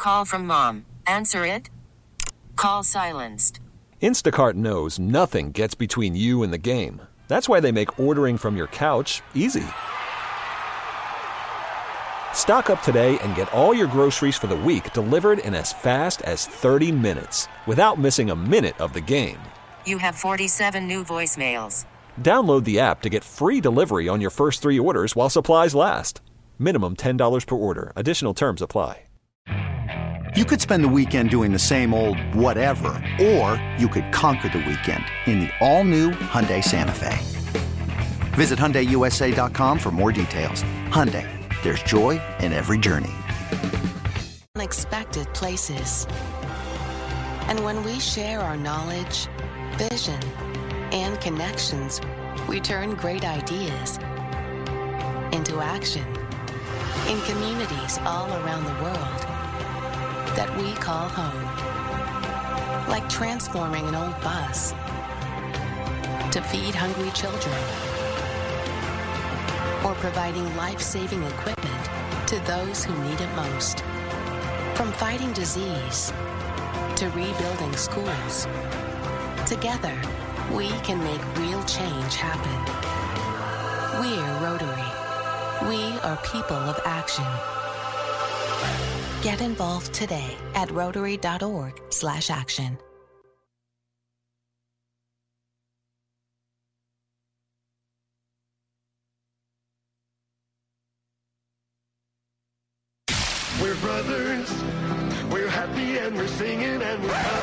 Call from mom. Answer it. Call silenced. Instacart knows nothing gets between you and the game. That's why they make ordering from your couch easy. Stock up today and get all your groceries for the week delivered in as fast as 30 minutes without missing a minute of the game. You have 47 new voicemails. Download the app to get free delivery on your first 3 orders while supplies last. Minimum $10 per order. Additional terms apply. You could spend the weekend doing the same old whatever, or you could conquer the weekend in the all-new Hyundai Santa Fe. Visit HyundaiUSA.com for more details. Hyundai, there's joy in every journey. Unexpected places. And when we share our knowledge, vision, and connections, we turn great ideas into action in communities all around the world that we call home. Like transforming an old bus to feed hungry children, or providing life-saving equipment to those who need it most. From fighting disease to rebuilding schools, together we can make real change happen. We're Rotary. We are people of action. Get involved today at Rotary.org/action. We're brothers, we're happy and we're singing and we're...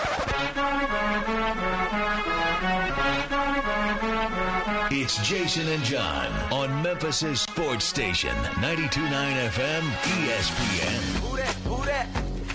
It's Jason and John on Memphis' sports station, 92.9 FM ESPN. Who that?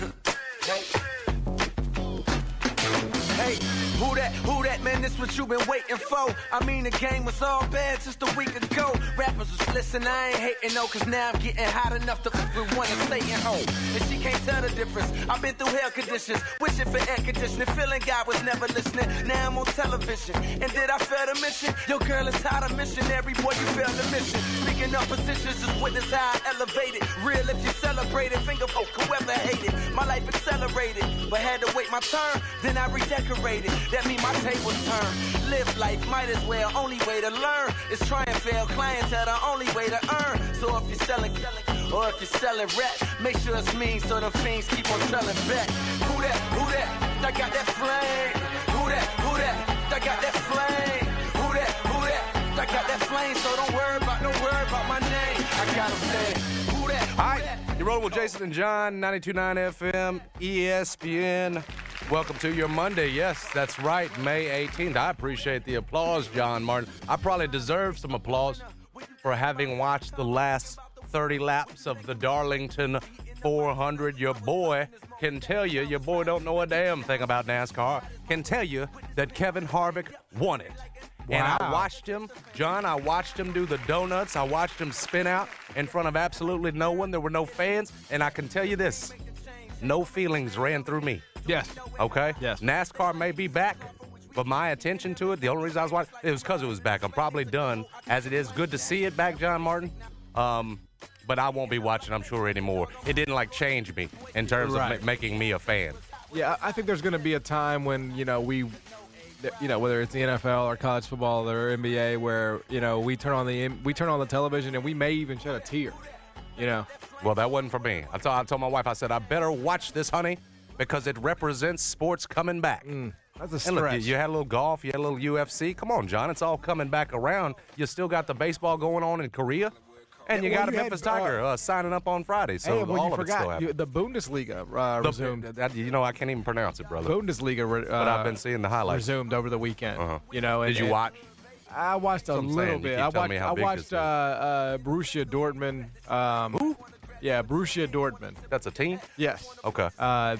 Hey, who that, man, this what you been waiting for. I mean, the game was all bad just a week ago. Rappers was listening, I ain't hating no, cause now I'm getting hot enough to want to stay at home. And she can't tell the difference. I've been through hell conditions, wishing for air conditioning, feeling God was never listening. Now I'm on television, and did I fail the mission? Your girl is hot, a missionary, boy, you failed the mission. Speaking of positions, just witness how I elevated. Real if you celebrate it, finger folk, whoever hated. My life accelerated, but had to wait my turn, then I redecorated. That mean my tables turn. Live life, might as well. Only way to learn is try and fail. Clientele, the only way to earn. So if you're selling, or if you're selling rap, make sure it's mean so the fiends keep on selling back. Who that? I got that flame. Who that? I got that flame. Who that? I got that flame. So don't worry about my name. I got a flame. Who that? All right, you're rolling with Jason and John, 92.9 FM, ESPN. Welcome to your Monday. Yes, that's right, May 18th. I appreciate the applause, John Martin. I probably deserve some applause for having watched the last 30 laps of the Darlington 400. Your boy can tell you, your boy don't know a damn thing about NASCAR, can tell you that Kevin Harvick won it. Wow. And I watched him, John, do the donuts. I watched him spin out in front of absolutely no one. There were no fans. And I can tell you this, no feelings ran through me. Yes. Okay? Yes. NASCAR may be back, but my attention to it, the only reason I was watching, it was because it was back. I'm probably done as it is. Good to see it back, John Martin. But I won't be watching, I'm sure, anymore. It didn't, change me in terms of making me a fan. Yeah, I think there's going to be a time when, whether it's the NFL or college football or NBA, where, we turn on the television and we may even shed a tear, Well, that wasn't for me. I told my wife, I said, I better watch this, honey, because it represents sports coming back. That's a stretch. And look, you had a little golf, you had a little UFC. Come on, John, it's all coming back around. You still got the baseball going on in Korea, and you got a Memphis Tiger signing up on Friday. So all of it's still happening. The Bundesliga resumed. I can't even pronounce it, brother. Bundesliga, but I've been seeing the highlights. Resumed over the weekend. Did you watch? I watched a little bit. I watched Borussia Dortmund. Who? Yeah, Borussia Dortmund. That's a team? Yes. Okay.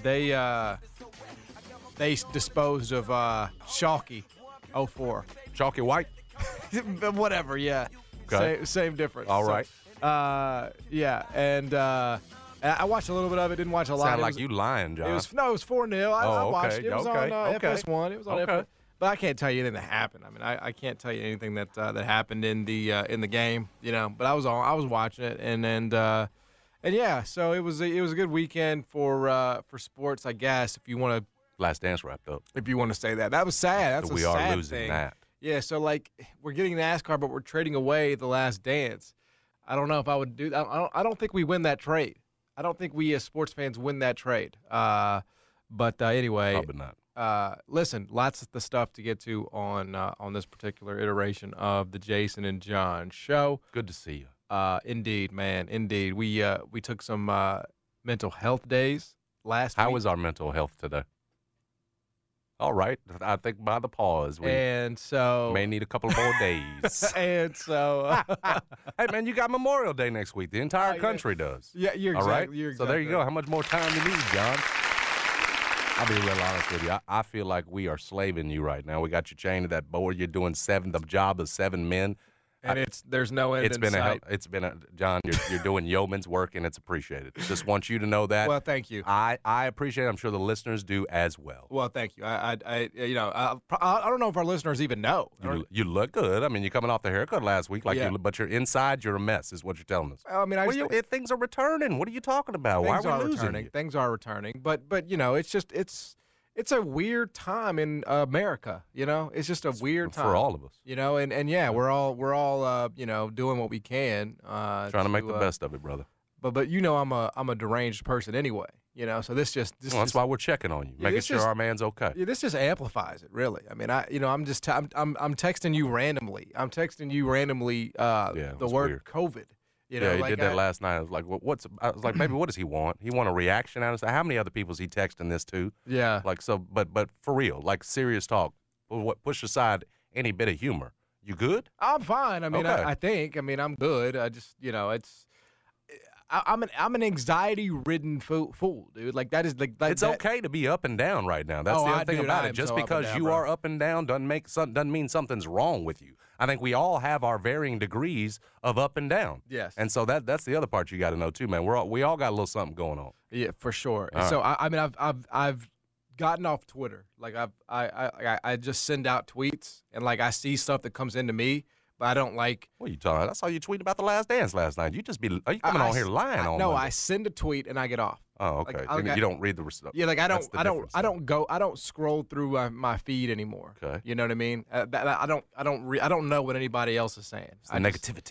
They disposed of Schalke 04. Schalke White? Whatever, yeah. Okay. Same difference. All right. Yeah, and I watched a little bit of it, didn't watch a lot. Sound like you lying, John. It was 4-0. I watched it. It was on FS1. It was on FS1. But I can't tell you anything that happened. I mean, I can't tell you anything that happened in the game, But I was watching it, and And yeah, so it was a good weekend for sports, I guess. If you want to, Last Dance wrapped up. if you want to say that, that was sad. That's So a we are sad losing thing. that. Yeah, so like we're getting NASCAR, but we're trading away the Last Dance. I don't know if I would do that. I don't think we win that trade. I don't think we as sports fans win that trade. But anyway, Probably not. listen, lots of the stuff to get to on this particular iteration of the Jason and John show. Good to see you. Indeed, man, indeed. We took some mental health days last week. How is our mental health today? All right. I think by the pause, we And so may need a couple more days. and so Hey, man, you got Memorial Day next week. The entire yeah. country does. yeah, you're All exactly. right? You're So there you go. exactly How much more time you need, John? I'll be real honest with you. I feel like we are slaving you right now. We got you chained to that board. You're doing the job of 7 men. And there's no end in sight. John, you're doing yeoman's work, and it's appreciated. Just want you to know that. Well, thank you. I appreciate it. I'm sure the listeners do as well. Well, thank you. I don't know if our listeners even know. You look good. I mean, you're coming off the haircut last week, Yeah. but you're inside. You're a mess, is what you're telling us. I mean, Things are returning. What are you talking about? Why things are we are losing returning. you? Things are returning. But it's a weird time in America. It's just a weird time for all of us. And yeah, we're all doing what we can. Trying to make the best of it, brother. But I'm a deranged person anyway. So this That's why we're checking on you, making sure our man's okay. Yeah, this just amplifies it, really. I mean, I'm texting you randomly. I'm texting you randomly the word weird. COVID. He did that last night. I was like, I was like, maybe what does he want? He want a reaction out of us? How many other people is he texting this to? Yeah. Like, so, but for real, like serious talk. Push aside any bit of humor. You good? I'm fine. I mean, Okay. I think. I mean, I'm good. I just, I'm an anxiety-ridden fool, dude. Like that is like It's okay to be up and down right now. That's the other thing about it. Just because you are up and down doesn't mean something's wrong with you. I think we all have our varying degrees of up and down. Yes. And so that's the other part you got to know too, man. We all got a little something going on. Yeah, for sure. All So I mean, I've gotten off Twitter. Like I just send out tweets, and like I see stuff that comes into me, but I don't like. What are you talking about? I saw you tweet about the Last Dance last night. Are you coming on here lying on No, Monday? I send a tweet and I get off. Oh, okay. Like, you don't read the rest. Yeah, like I That's the difference. I don't scroll through my feed anymore. Okay. You know what I mean? I don't know what anybody else is saying. It's the negativity.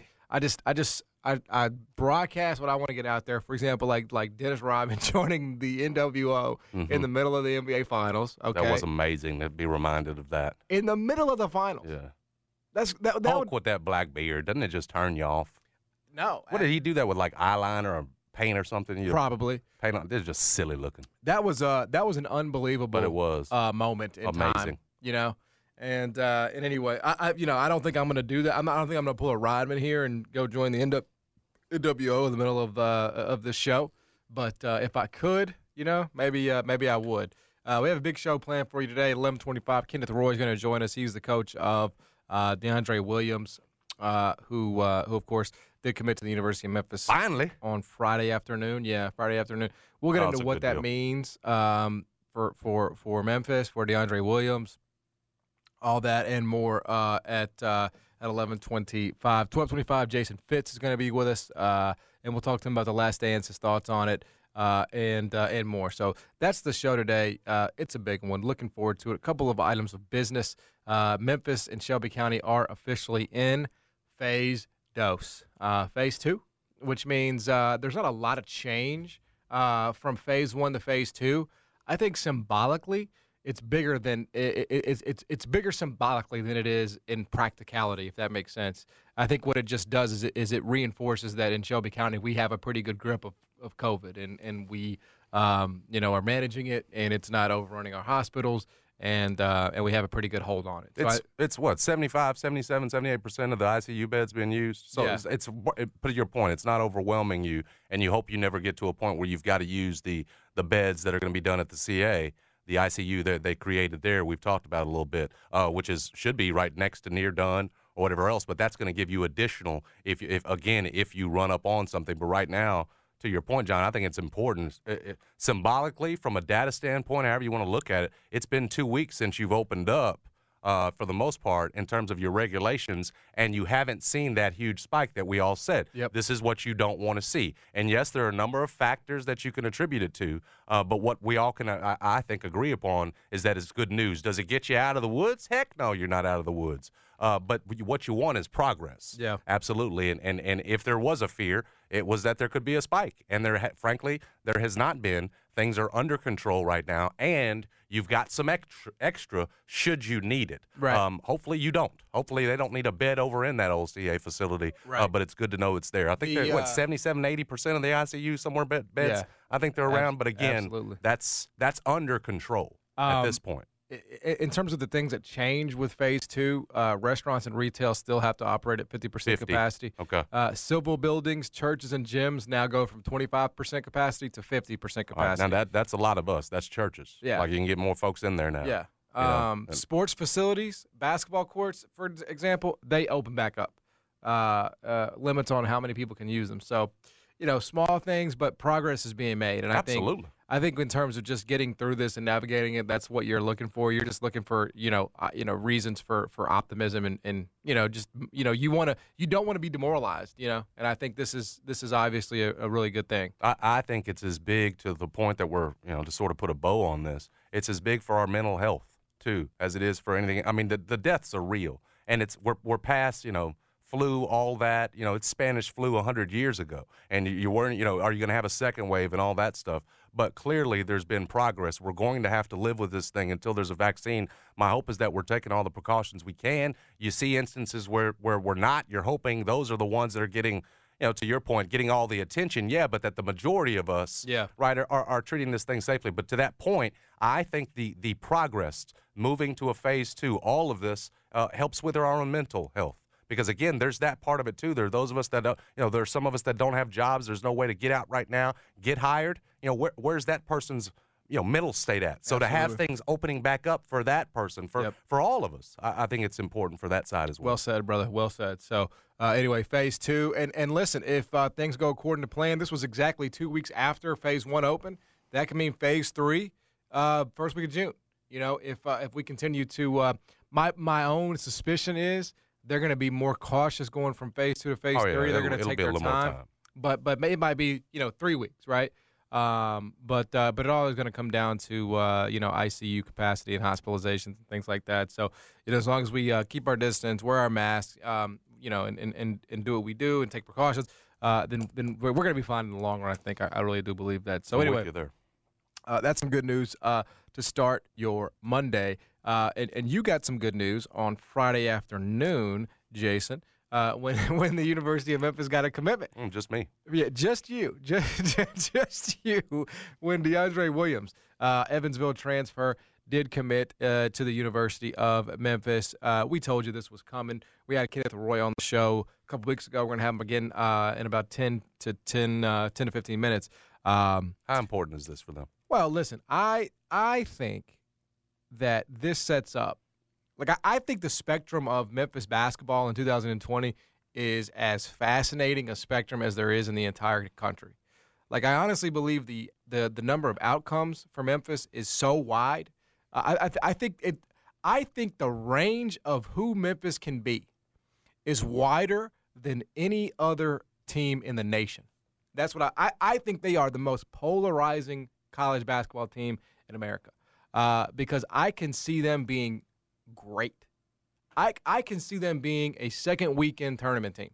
I broadcast what I want to get out there. For example, like Dennis Rodman joining the NWO in the middle of the NBA Finals. Okay, That was amazing to be reminded of that. in the middle of the finals. Yeah. That Hulk would, with that black beard, doesn't it just turn you off? no. What did he do that with, like eyeliner or paint or something? You Probably. paint on. This is just silly looking. That was an unbelievable But it was. moment in Amazing. time. And anyway, I don't think I'm gonna do that. I don't think I'm gonna pull a Rodman here and go join the NWO in the middle of this show. But if I could, maybe I would. We have a big show planned for you today at 11:25. Kenneth Roy is going to join us. He's the coach of DeAndre Williams, who of course did commit to the University of Memphis. Finally. On Friday afternoon. Yeah, Friday afternoon. We'll get Oh, it's into a what good that deal. means for Memphis, for DeAndre Williams, all that and more at 11:25. 12:25, Jason Fitz is going to be with us, and we'll talk to him about The Last Dance, his thoughts on it, and more. So that's the show today. It's a big one. Looking forward to it. A couple of items of business. Memphis and Shelby County are officially in phase dose. Phase 2, which means there's not a lot of change from phase 1 to phase 2. I think symbolically, it's bigger than it's bigger symbolically than it is in practicality, if that makes sense. I think what it just does is it reinforces that in Shelby County we have a pretty good grip of COVID, and we are managing it, and it's not overrunning our hospitals, and we have a pretty good hold on it. So It's what, 75, 77, 78% of the ICU beds being used? So Yeah. it's put your point, it's not overwhelming you, and you hope you never get to a point where you've got to use the beds that are going to be done at the CA, the ICU that they created there. We've talked about it a little bit, which should be right next to near done or whatever else, but that's going to give you additional if you run up on something. But right now, to your point, John, I think it's important. Symbolically, from a data standpoint, however you want to look at it, it's been 2 weeks since you've opened up for the most part, in terms of your regulations, and you haven't seen that huge spike that we all said. Yep. This is what you don't want to see. And yes, there are a number of factors that you can attribute it to, but what we all can, I think, agree upon is that it's good news. Does it get you out of the woods? Heck no, you're not out of the woods. But what you want is progress. Yeah. Absolutely. And if there was a fear, it was that there could be a spike. And frankly, there has not been. Things are under control right now, and you've got some extra should you need it. Right. Hopefully you don't. Hopefully they don't need a bed over in that old CA facility. Right. But it's good to know it's there. I think they're, 77-80% of the ICU somewhere beds. Yeah. I think they're around. But again, absolutely. that's under control at this point. In terms of the things that change with Phase 2, restaurants and retail still have to operate at 50% capacity. Okay. Civil buildings, churches, and gyms now go from 25% capacity to 50% capacity. Right, now that's a lot of us. That's churches. Yeah. Like you can get more folks in there now. Yeah. Sports facilities, basketball courts, for example, they open back up. Limits on how many people can use them. So, small things, but progress is being made. And Absolutely. I think in terms of just getting through this and navigating it, that's what you're looking for. You're just looking for, reasons for optimism and you don't want to be demoralized, and I think this is obviously a really good thing. I think it's as big to the point that we're, to sort of put a bow on this, it's as big for our mental health too, as it is for anything. I mean, the deaths are real, and we're past, flu, all that, it's Spanish flu 100 years ago, and you weren't, are you going to have a second wave and all that stuff? But clearly there's been progress. We're going to have to live with this thing until there's a vaccine. My hope is that we're taking all the precautions we can. You see instances where we're not. You're hoping those are the ones that are getting, to your point, getting all the attention, but that the majority of us, right, are treating this thing safely. But to that point, I think the progress, moving to a Phase 2, all of this helps with our own mental health. Because, again, there's that part of it, too. There are those of us that, there's some of us that don't have jobs. There's no way to get out right now, get hired. Where's that person's, mental state at? So Absolutely. to have things opening back up for that person, for all of us, I think it's important for that side as well. Well said, brother. Well said. So, anyway, Phase 2. And listen, if things go according to plan, this was exactly 2 weeks after Phase 1 opened. That can mean Phase 3, first week of June. If we continue to my own suspicion is they're going to be more cautious going from Phase 2 to Phase 3. They're going to take their time. But it might be 3 weeks, right? But it all is going to come down to ICU capacity and hospitalizations and things like that. So as long as we keep our distance, wear our masks, and do what we do and take precautions, then we're going to be fine in the long run. I think I really do believe that. So anyway, that's some good news to start your Monday. And you got some good news on Friday afternoon, Jason, when the University of Memphis got a commitment. Just me. Yeah, just you. Just you. When DeAndre Williams, Evansville transfer, did commit to the University of Memphis. We told you this was coming. We had Kenneth Roy on the show a couple weeks ago. We're going to have him again in about 10 to 15 minutes. How important is this for them? Well, listen, I think that this sets up, I think the spectrum of Memphis basketball in 2020 is as fascinating a spectrum as there is in the entire country. I honestly believe the number of outcomes for Memphis is so wide. I think the range of who Memphis can be is wider than any other team in the nation. That's what I think they are the most polarizing college basketball team in America. Because I can see them being great. I can see them being a second weekend tournament team.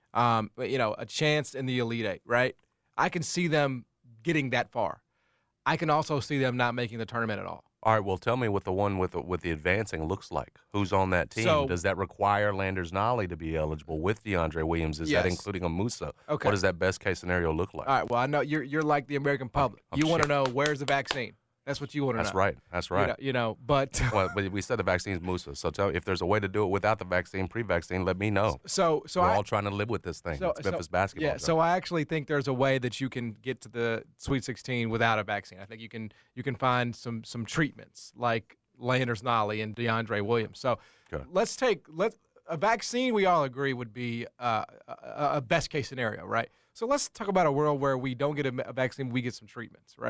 A chance in the Elite Eight, right? I can see them getting that far. I can also see them not making the tournament at all. All right, well, tell me what the one with the advancing looks like. Who's on that team? So, does that require Landers Nolley to be eligible with DeAndre Williams? Is that including a Musa? Okay. What does that best case scenario look like? All right, well, I know you're like the American public. You want to know where's the vaccine. That's what you want to know. That's right. But well, but we said the vaccine's Musa. So tell me if there's a way to do it without the vaccine, pre-vaccine, let me know. So we're all trying to live with this thing. It's Memphis basketball. Yeah. So I actually think there's a way that you can get to the Sweet 16 without a vaccine. I think you can find some treatments like Landers Nolley and DeAndre Williams. So let's a vaccine. We all agree would be a best case scenario, right? So let's talk about a world where we don't get a vaccine, we get some treatments, right?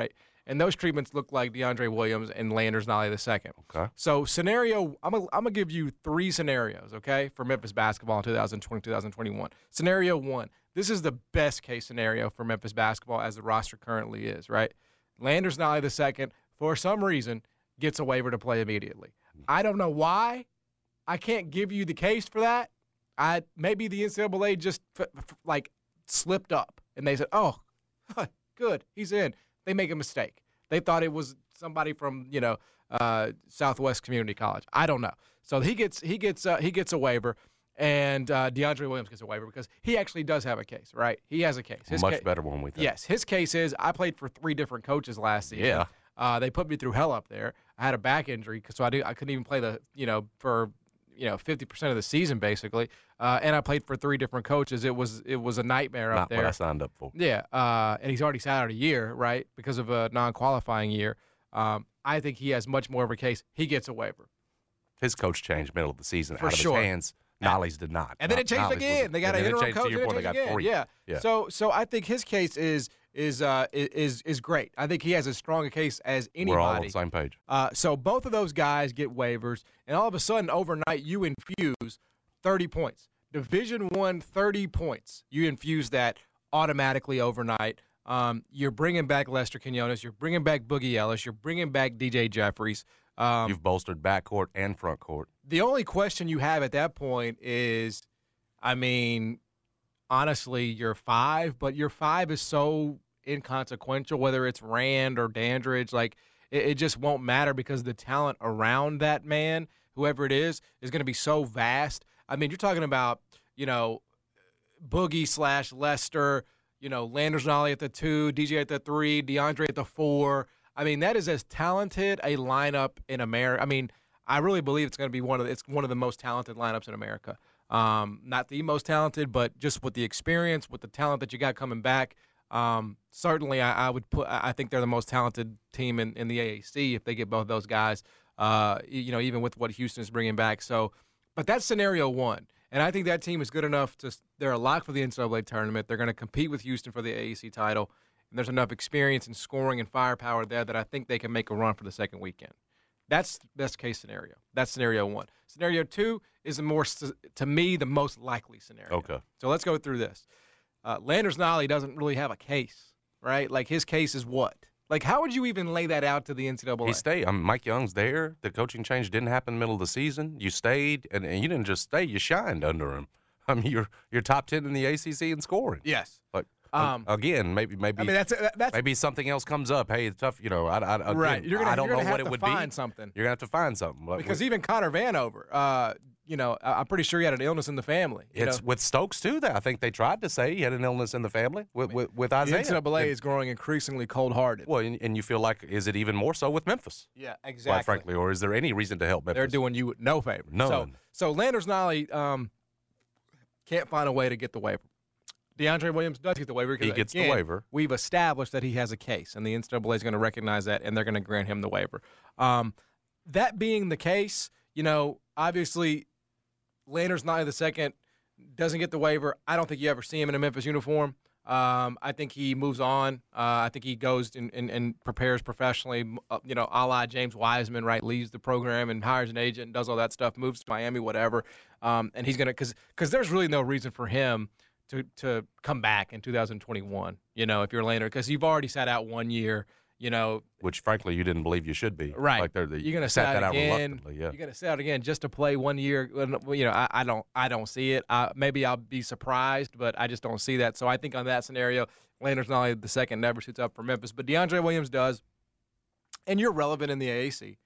And those treatments look like DeAndre Williams and Landers Nolley II. Okay. So I'm gonna give you 3 scenarios, okay, for Memphis basketball in 2020, 2021. Scenario 1, this is the best case scenario for Memphis basketball as the roster currently is, right? Landers Nolley II, for some reason, gets a waiver to play immediately. I don't know why. I can't give you the case for that. Maybe the NCAA just slipped up and they said, "Oh, good, he's in." They make a mistake. They thought it was somebody from Southwest Community College. I don't know. So he gets a waiver, and DeAndre Williams gets a waiver because he actually does have a case, right? He has a case. Much better one, we think. Yes, his case is I played for 3 different coaches last season. Yeah. They put me through hell up there. I had a back injury, so I couldn't even play for 50% of the season basically. And I played for 3 different coaches. It was a nightmare up there. Not what I signed up for. Yeah. And he's already sat out a year, right, because of a non-qualifying year. I think he has much more of a case. He gets a waiver. His coach changed middle of the season For out of sure. his hands. Nolley's did not. And then it changed again. They got an interim coach. To your point, they got 3. Yeah. So I think his case is great. I think he has as strong a case as anybody. We're all on the same page. So both of those guys get waivers, and all of a sudden, overnight, you infuse 30 points. Division I, 30 points. You infuse that automatically overnight. You're bringing back Lester Quinones. You're bringing back Boogie Ellis. You're bringing back DJ Jeffries. You've bolstered backcourt and front court. The only question you have at that point is, honestly, you're 5, but your 5 is so inconsequential, whether it's Rand or Dandridge. It just won't matter because the talent around that man, whoever it is going to be so vast. You're talking about, Boogie / Lester, Landers Nolley at the 2, DJ at the 3, DeAndre at the 4. That is as talented a lineup in America. I really believe it's going to be one of the most talented lineups in America. Not the most talented, but just with the experience, with the talent that you got coming back. Certainly, I think they're the most talented team in the AAC if they get both those guys. Even with what Houston is bringing back. So, but that's scenario 1, and I think that team is good enough they're a lock for the NCAA tournament. They're going to compete with Houston for the AAC title. And there's enough experience and scoring and firepower there that I think they can make a run for the second weekend. That's best case scenario. That's scenario 1. Scenario 2 is to me, the most likely scenario. Okay. So let's go through this. Landers Nolley doesn't really have a case, right? His case is what? How would you even lay that out to the NCAA? He stayed. Mike Young's there. The coaching change didn't happen in the middle of the season. You stayed, and you didn't just stay. You shined under him. You're top 10 in the ACC in scoring. Yes. Again, maybe that's maybe something else comes up. Hey, it's tough. Right. I don't know what it would be. Find something. You're gonna have to find something because even Connor Vanover, I'm pretty sure he had an illness in the family. It's with Stokes too. I think they tried to say he had an illness in the family with Isaiah. The NCAA is growing increasingly cold-hearted. Well, and you feel like is it even more so with Memphis? Yeah, exactly. Quite frankly, or is there any reason to help Memphis? They're doing you no favor. None. So Landers Nolley can't find a way to get the waiver. DeAndre Williams does get the waiver. He gets the waiver. We've established that he has a case, and the NCAA is going to recognize that, and they're going to grant him the waiver. That being the case, obviously Landers Nolley II doesn't get the waiver. I don't think you ever see him in a Memphis uniform. I think he moves on. I think he goes and prepares professionally, a la James Wiseman, right, leaves the program and hires an agent and does all that stuff, moves to Miami, whatever. And he's going to – because there's really no reason for him to come back in 2021, if you're Landers, because you've already sat out 1 year, Which, frankly, you didn't believe you should be. Right. You're going to sit out again. Yeah. You're going to sit out again just to play 1 year. I don't see it. Maybe I'll be surprised, but I just don't see that. So I think on that scenario, Landers Nolley II never suits up for Memphis, but DeAndre Williams does. And you're relevant in the AAC.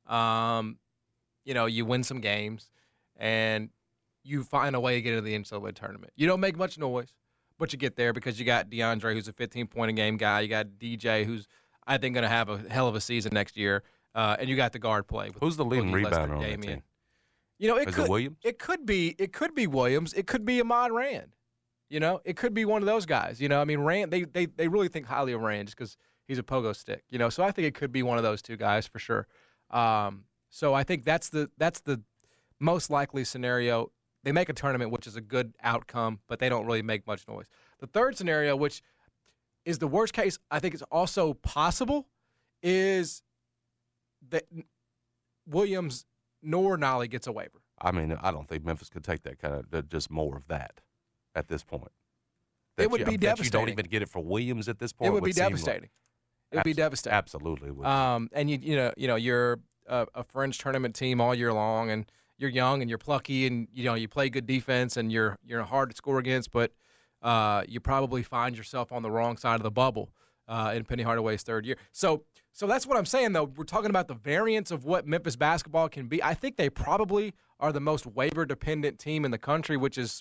You win some games, and you find a way to get into the NCAA tournament. You don't make much noise, but you get there because you got DeAndre, who's a 15-point-a-game guy. You got DJ, who's, I think, going to have a hell of a season next year. And you got the guard play. Who's the leading rebounder on that team? Is it Williams? It could be Williams. It could be Ahmad Rand. It could be one of those guys. Rand, they really think highly of Rand just because he's a pogo stick. So I think it could be one of those two guys for sure. So I think that's the most likely scenario. They make a tournament, which is a good outcome, but they don't really make much noise. The third scenario, which is the worst case, I think it's also possible, is that Williams nor Nolley gets a waiver. I mean, I don't think Memphis could take that kind of just more of that at this point. It would be devastating. You don't even get it for Williams at this point. It would be devastating. It would be devastating. Absolutely. Would. And you know, you're a fringe tournament team all year long, and you're young and you're plucky, and you play good defense, and you're hard to score against, but you probably find yourself on the wrong side of the bubble in Penny Hardaway's third year. So that's what I'm saying, though. We're talking about the variance of what Memphis basketball can be. I think they probably are the most waiver-dependent team in the country, which is,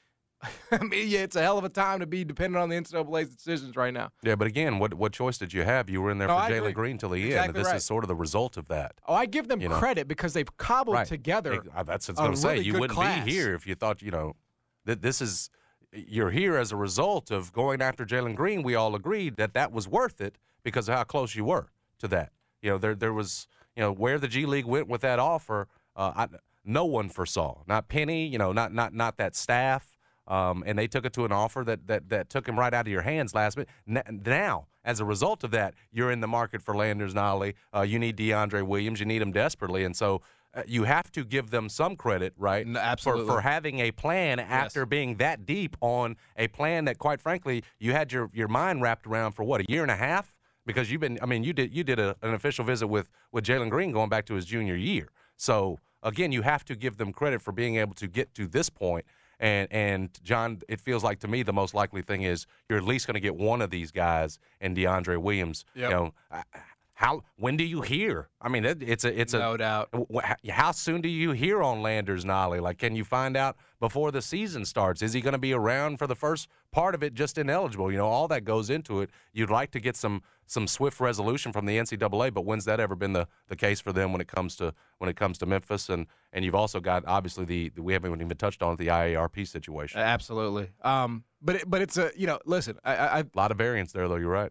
I mean, yeah, it's a hell of a time to be dependent on the NCAA's decisions right now. Yeah, but again, what choice did you have? You were in there for Jalen Green till the end, and this is sort of the result of that. Oh, I give them credit because they've cobbled together. That's what I was going to say. You wouldn't be here if you thought, that this is – you're here as a result of going after Jalen Green. We all agreed that was worth it because of how close you were to that. There was, where the G League went with that offer, no one foresaw. Not Penny, not that staff. And they took it to an offer that took him right out of your hands last minute. Now, as a result of that, you're in the market for Landers Nolley. You need DeAndre Williams. You need him desperately. And so you have to give them some credit, right, absolutely, for having a plan after being that deep on a plan that, quite frankly, you had your mind wrapped around for, what, a year and a half? Because you did an official visit with Jalen Green going back to his junior year. So, again, you have to give them credit for being able to get to this point. And John, it feels like to me the most likely thing is you're at least going to get one of these guys in DeAndre Williams. Yep. When do you hear? I mean, it's no doubt. How soon do you hear on Landers Nolley? Like, can you find out before the season starts? Is he going to be around for the first part of it, just ineligible? All that goes into it. You'd like to get some swift resolution from the NCAA, but when's that ever been the case for them when it comes to Memphis? And you've also got obviously we haven't even touched on the IARP situation. Absolutely. But it's listen, a lot of variance there, though. You're right.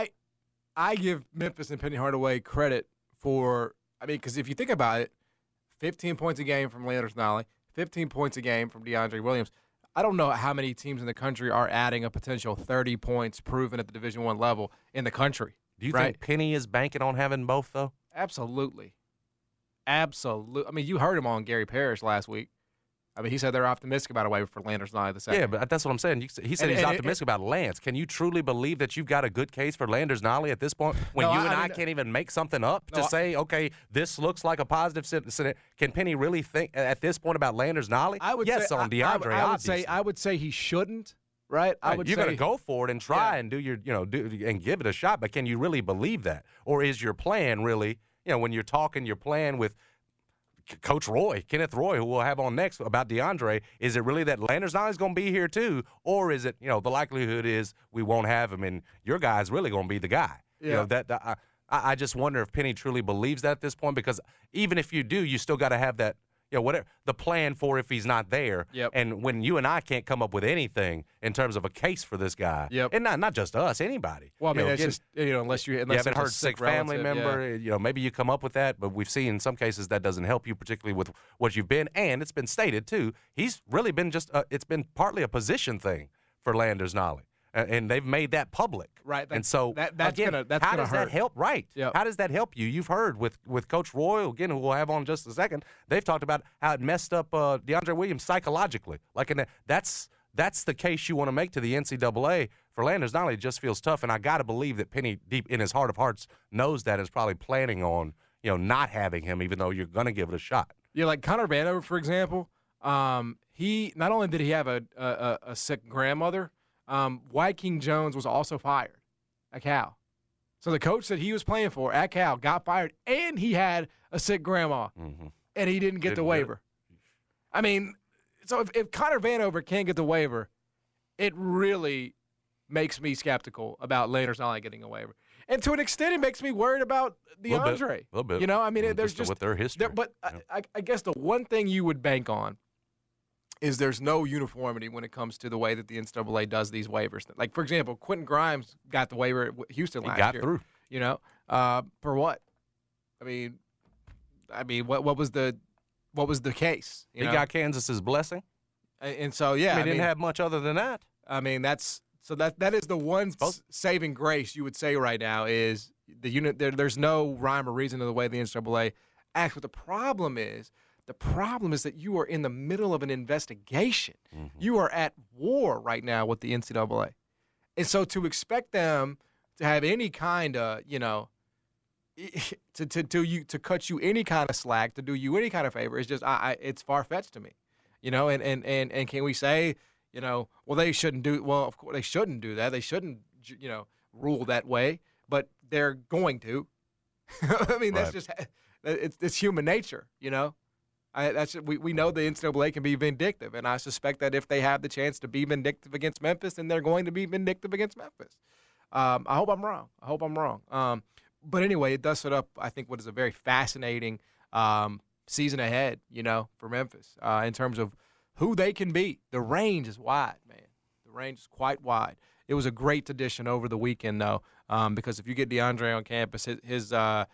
I give Memphis and Penny Hardaway credit for, because if you think about it, 15 points a game from Landers Nolley, 15 points a game from DeAndre Williams. I don't know how many teams in the country are adding a potential 30 points proven at the Division I level in the country. Do you think Penny is banking on having both, though? Absolutely. Absolutely. You heard him on Gary Parrish last week. He said they're optimistic about a waiver for Landers Nolley the second. Yeah, but that's what I'm saying. He said he's optimistic about Lance. Can you truly believe that you've got a good case for Landers Nolley at this point when I can't even make something up to say, okay, this looks like a positive scenario? Can Penny really think at this point about Landers Nolley? Yes, on DeAndre, I would say he shouldn't, right? You're going to go for it and try and do your, and give it a shot, but can you really believe that? Or is your plan really, when you're talking your plan with Coach Roy, Kenneth Roy, who we'll have on next about DeAndre, is it really that Landers Nolley is going to be here too, or is it, the likelihood is we won't have him and your guy's really going to be the guy? Yeah. I just wonder if Penny truly believes that at this point, because even if you do, you still got to have that, whatever the plan for if he's not there. Yep. And when you and I can't come up with anything in terms of a case for this guy, yep. and not just us, anybody. Well, it's just unless you haven't heard sick family member, maybe you come up with that, but we've seen in some cases that doesn't help you, particularly with what you've been. And it's been stated too, he's really been it's been partly a position thing for Landers Nolley. And they've made that public, right? And so that's again, gonna how does that help? Right? Yep. How does that help you? You've heard with Coach Roy again, who we'll have on in just a second. They've talked about how it messed up DeAndre Williams psychologically. That's the case you want to make to the NCAA for Landers Nolley. It just feels tough, and I got to believe that Penny, deep in his heart of hearts, knows that and is probably planning on not having him, even though you're going to give it a shot. Yeah, like Connor Vanover, for example. He not only did he have a sick grandmother. White King Jones was also fired at Cal. So the coach that he was playing for at Cal got fired, and he had a sick grandma, and he didn't get the waiver. So if Connor Vanover can't get the waiver, it really makes me skeptical about Landers Nolley getting a waiver. And to an extent, it makes me worried about DeAndre. A little bit. There's just with their history. I guess the one thing you would bank on is there's no uniformity when it comes to the way that the NCAA does these waivers. Like, for example, Quentin Grimes got the waiver at Houston last year. He got through. For what? What was the case? He got Kansas's blessing. And so, yeah. He didn't have much other than that. That's So that is the one saving grace you would say right now is the unit. There's no rhyme or reason to the way the NCAA acts. But the problem is that you are in the middle of an investigation. Mm-hmm. You are at war right now with the NCAA. And so to expect them to have any kind of, to cut you any kind of slack, to do you any kind of favor, is just it's far-fetched to me. And can we say, well, they shouldn't do, well, of course they shouldn't do that. They shouldn't, rule that way, but they're going to. I mean, that's just, it's human nature, we know the NCAA can be vindictive, and I suspect that if they have the chance to be vindictive against Memphis, then they're going to be vindictive against Memphis. I hope I'm wrong. But anyway, it does set up, I think, what is a very fascinating season ahead, for Memphis in terms of who they can beat. The range is wide, man. The range is quite wide. It was a great addition over the weekend, though, because if you get DeAndre on campus, his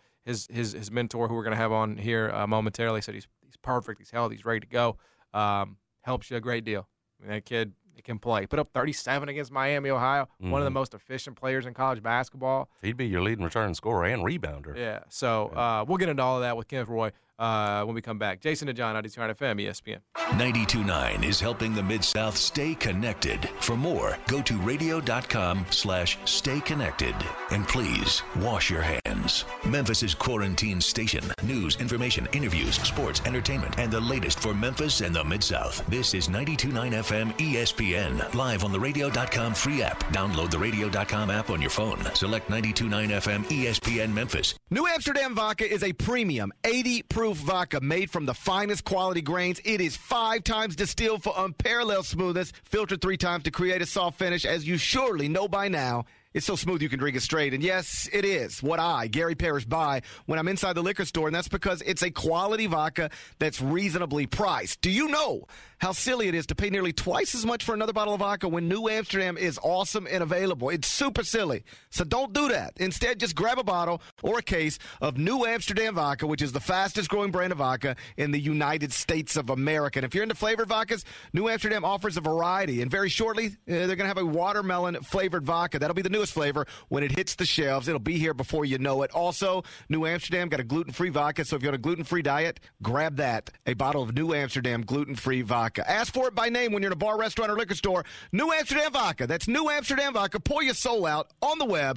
mentor, who we're going to have on here momentarily, said he's perfect, he's healthy, he's ready to go. Helps you a great deal. I mean, that kid can play. Put up 37 against Miami, Ohio, one of the most efficient players in college basketball. He'd be your leading return scorer and rebounder. Yeah, so we'll get into all of that with Kenneth Roy when we come back. Jason and John, 92.9 FM, ESPN. 92.9 is helping the Mid-South stay connected. For more, go to radio.com/stay connected. And please, wash your hands. Memphis's quarantine station. News, information, interviews, sports, entertainment, and the latest for Memphis and the Mid-South. This is 92.9 FM ESPN. Live on the radio.com free app. Download the radio.com app on your phone. Select 92.9 FM ESPN Memphis. New Amsterdam Vodka is a premium 80-proof vodka made from the finest quality grains. It is 5 times distilled for unparalleled smoothness, filtered 3 times to create a soft finish, as you surely know by now. It's so smooth you can drink it straight. And yes, it is what I, Gary Parrish, buy when I'm inside the liquor store, and that's because it's a quality vodka that's reasonably priced. Do you know how silly it is to pay nearly twice as much for another bottle of vodka when New Amsterdam is awesome and available? It's super silly. So don't do that. Instead, just grab a bottle or a case of New Amsterdam vodka, which is the fastest growing brand of vodka in the United States of America. And if you're into flavored vodkas, New Amsterdam offers a variety. And very shortly, they're going to have a watermelon flavored vodka. That'll be the newest flavor when it hits the shelves. It'll be here before you know it. Also, New Amsterdam got a gluten-free vodka, so if you're on a gluten-free diet, grab that. A bottle of New Amsterdam gluten-free vodka. Ask for it by name when you're in a bar, restaurant, or liquor store. New Amsterdam vodka. That's New Amsterdam vodka. Pour your soul out on the web,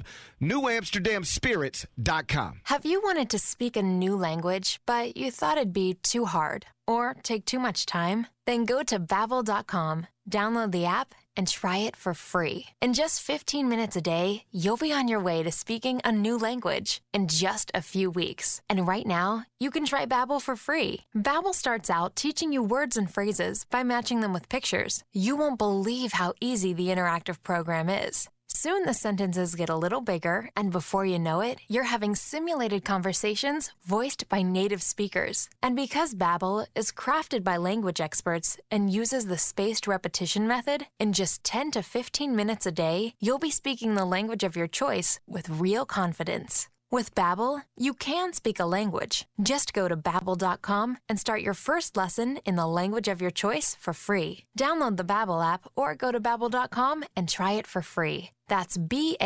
newamsterdamspirits.com. Have you wanted to speak a new language, but you thought it'd be too hard or take too much time? Then go to Babbel.com, download the app, and try it for free. In just 15 minutes a day, you'll be on your way to speaking a new language in just a few weeks. And right now, you can try Babbel for free. Babbel starts out teaching you words and phrases by matching them with pictures. You won't believe how easy the interactive program is. Soon the sentences get a little bigger, and before you know it, you're having simulated conversations voiced by native speakers. And because Babbel is crafted by language experts and uses the spaced repetition method, in just 10 to 15 minutes a day, you'll be speaking the language of your choice with real confidence. With Babbel, you can speak a language. Just go to Babbel.com and start your first lesson in the language of your choice for free. Download the Babbel app or go to Babbel.com and try it for free. That's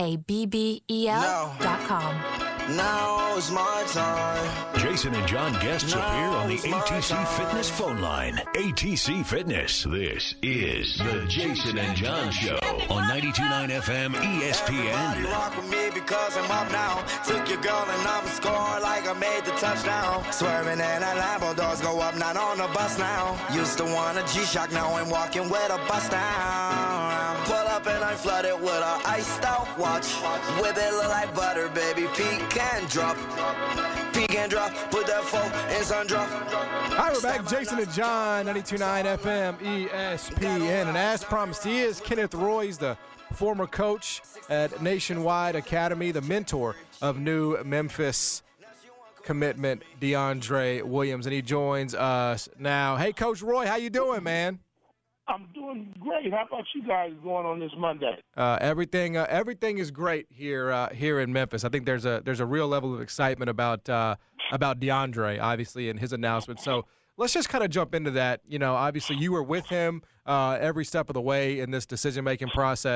BABBEL.com. Now is my time. Jason and John guests appear on the ATC Fitness phone line. ATC Fitness. This is the Jason and John Show on 92.9 FM ESPN. Rock with me because I'm up now. Took your girl and I'm scoring like I made the touchdown. Swerving and a Lambo, doors go up, not on the bus now. Used to want a G-Shock, now I'm walking with a bust down. Pull up and I'm flooded with a iced out watch. With it look like butter, baby. Peek and drop. Peek and drop. Put that phone in sun drop. All right, we're back. Jason and John, 92.9 FM ESPN. And as promised, he is Kenneth Roy. He's the former coach at Nationwide Academy, the mentor of new Memphis commitment DeAndre Williams, and he joins us now. Hey, Coach Roy, how you doing, man? I'm doing great. How about you guys going on this Monday? Everything is great here in Memphis. I think there's a real level of excitement about DeAndre, obviously, and his announcement. So let's just kind of jump into that. You know, obviously you were with him every step of the way in this decision-making process.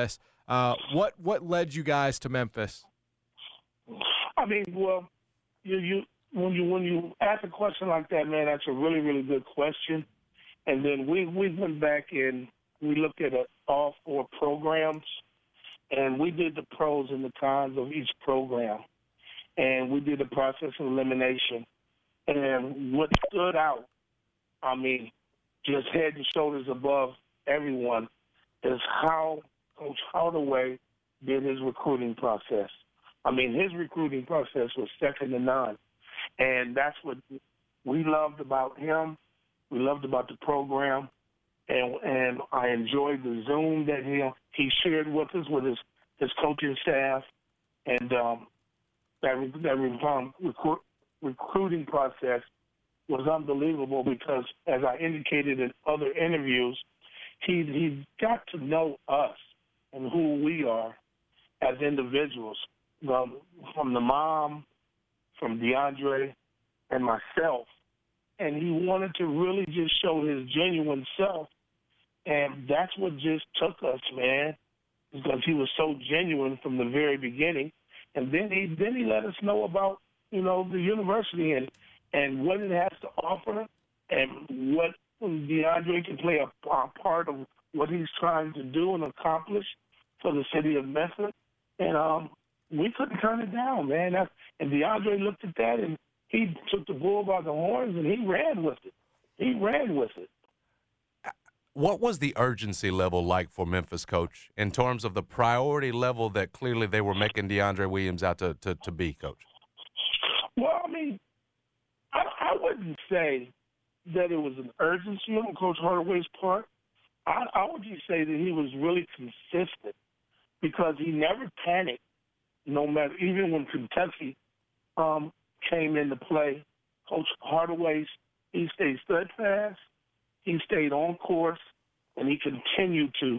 What led you guys to Memphis? I mean, well, when you ask a question like that, man, that's a really, really good question. And then we went back and we looked at all 4 programs, and we did the pros and the cons of each program, and we did the process of elimination. And what stood out, I mean, just head and shoulders above everyone, is how Coach Hardaway did his recruiting process. I mean, his recruiting process was second to none. And that's what we loved about him. We loved about the program. And I enjoyed the Zoom that he shared with us, with his coaching staff. And that recruiting process was unbelievable because, as I indicated in other interviews, he got to know us and who we are as individuals. From the mom, from DeAndre, and myself. And he wanted to really just show his genuine self. And that's what just took us, man, because he was so genuine from the very beginning. And then he let us know about, the university and what it has to offer and what DeAndre can play a part of what he's trying to do and accomplish for the city of Memphis. And we couldn't turn it down, man. And DeAndre looked at that, and he took the bull by the horns, and he ran with it. What was the urgency level like for Memphis, Coach, in terms of the priority level that clearly they were making DeAndre Williams out to be, Coach? Well, I mean, I wouldn't say that it was an urgency on Coach Hardaway's part. I would just say that he was really consistent because he never panicked. No matter, even when Kentucky came into play, Coach Hardaway, he stayed steadfast, he stayed on course, and he continued to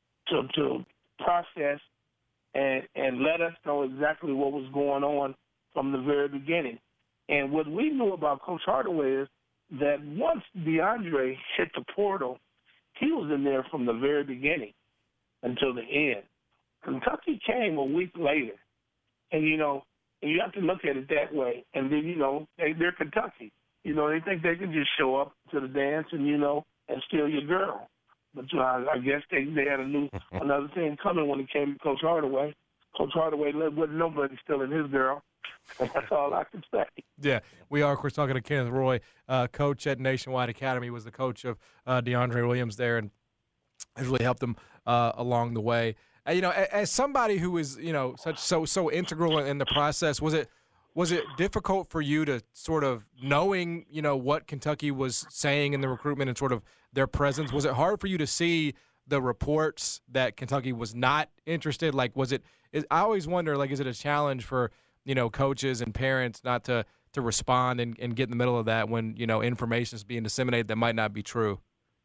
process and let us know exactly what was going on from the very beginning. And what we knew about Coach Hardaway is that once DeAndre hit the portal, he was in there from the very beginning until the end. Kentucky came a week later. And, and you have to look at it that way. And then, they're Kentucky. They think they can just show up to the dance and, and steal your girl. But I guess they had another thing coming when it came to Coach Hardaway. Coach Hardaway wasn't nobody stealing his girl. That's all I can say. Yeah, we are, of course, talking to Kenneth Roy, coach at Nationwide Academy, was the coach of DeAndre Williams there, and has really helped him along the way. As somebody who is, so integral in the process, was it difficult for you to sort of knowing, what Kentucky was saying in the recruitment and sort of their presence? Was it hard for you to see the reports that Kentucky was not interested? Like, I always wonder, is it a challenge for, coaches and parents not to respond and get in the middle of that when, information is being disseminated that might not be true?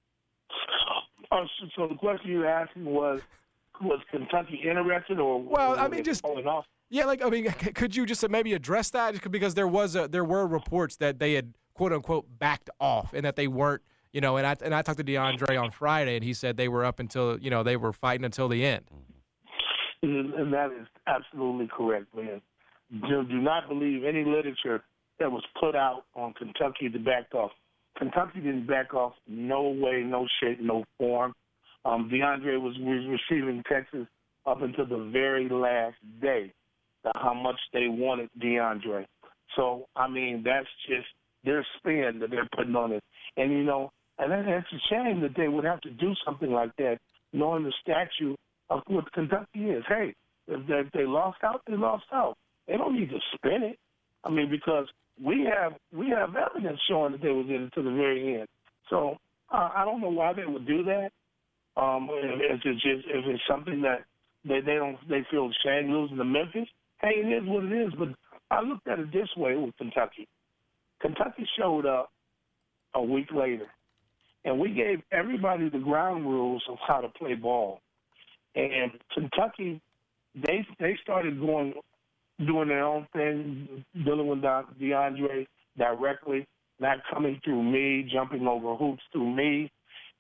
So the question you asked me was Kentucky interested, or just falling off? Yeah, could you just maybe address that? Because there were reports that they had quote unquote backed off and that they weren't, and I talked to DeAndre on Friday and he said they were up until they were fighting until the end. And that is absolutely correct, man. Do not believe any literature that was put out on Kentucky to back off. Kentucky didn't back off, no way, no shape, no form. DeAndre was receiving Texas up until the very last day, how much they wanted DeAndre. So, I mean, that's just their spin that they're putting on it. And, and it's a shame that they would have to do something like that, knowing the statute of what Kentucky is. Hey, if they lost out, they lost out. They don't need to spin it. I mean, because we have evidence showing that they was in it to the very end. So I don't know why they would do that. If it's something that they feel ashamed losing to Memphis, hey, it is what it is. But I looked at it this way with Kentucky. Kentucky showed up a week later, and we gave everybody the ground rules of how to play ball. And Kentucky, they started doing their own thing, dealing with DeAndre directly, not coming through me, jumping over hoops through me.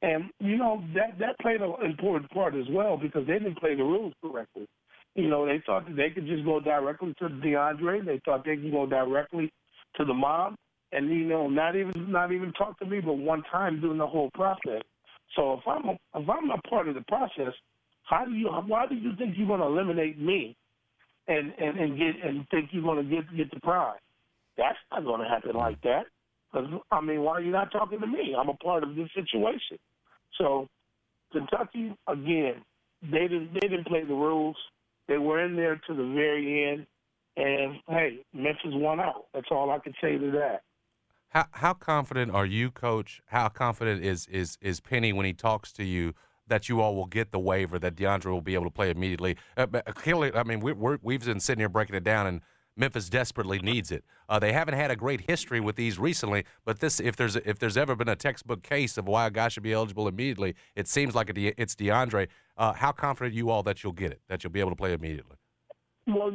And, that played an important part as well because they didn't play the rules correctly. They thought that they could just go directly to DeAndre. They thought they could go directly to the mom and, not even talk to me but one time during the whole process. So if I'm a part of the process, why do you think you're going to eliminate me and think you're going to get the prize? That's not going to happen like that. Because, why are you not talking to me? I'm a part of this situation. So Kentucky, again, they didn't play the rules. They were in there to the very end. And, hey, Memphis won out. That's all I can say to that. How confident are you, Coach? How confident is Penny when he talks to you that you all will get the waiver, that DeAndre will be able to play immediately? Clearly, we've been sitting here breaking it down, and Memphis desperately needs it. They haven't had a great history with these recently, but if there's ever been a textbook case of why a guy should be eligible immediately, it seems like it's DeAndre. How confident are you all that you'll get it, that you'll be able to play immediately? Well,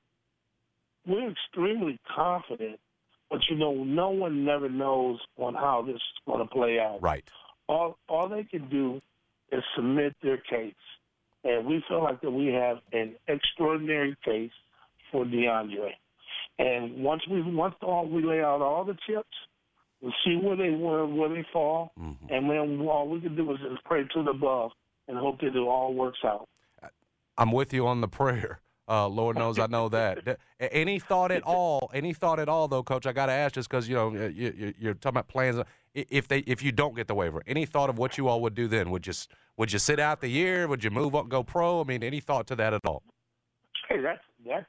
we're extremely confident, but, no one never knows on how this is going to play out. Right. All they can do is submit their case. And we feel like that we have an extraordinary case for DeAndre. And once we lay out all the chips, we'll see where they fall, and then all we can do is just pray to the above and hope that it all works out. I'm with you on the prayer. Lord knows I know that. Any thought at all, though, Coach, I got to ask just because, you're talking about plans. If you don't get the waiver, any thought of what you all would do then? Would you sit out the year? Would you move up, go pro? Any thought to that at all? Hey, that's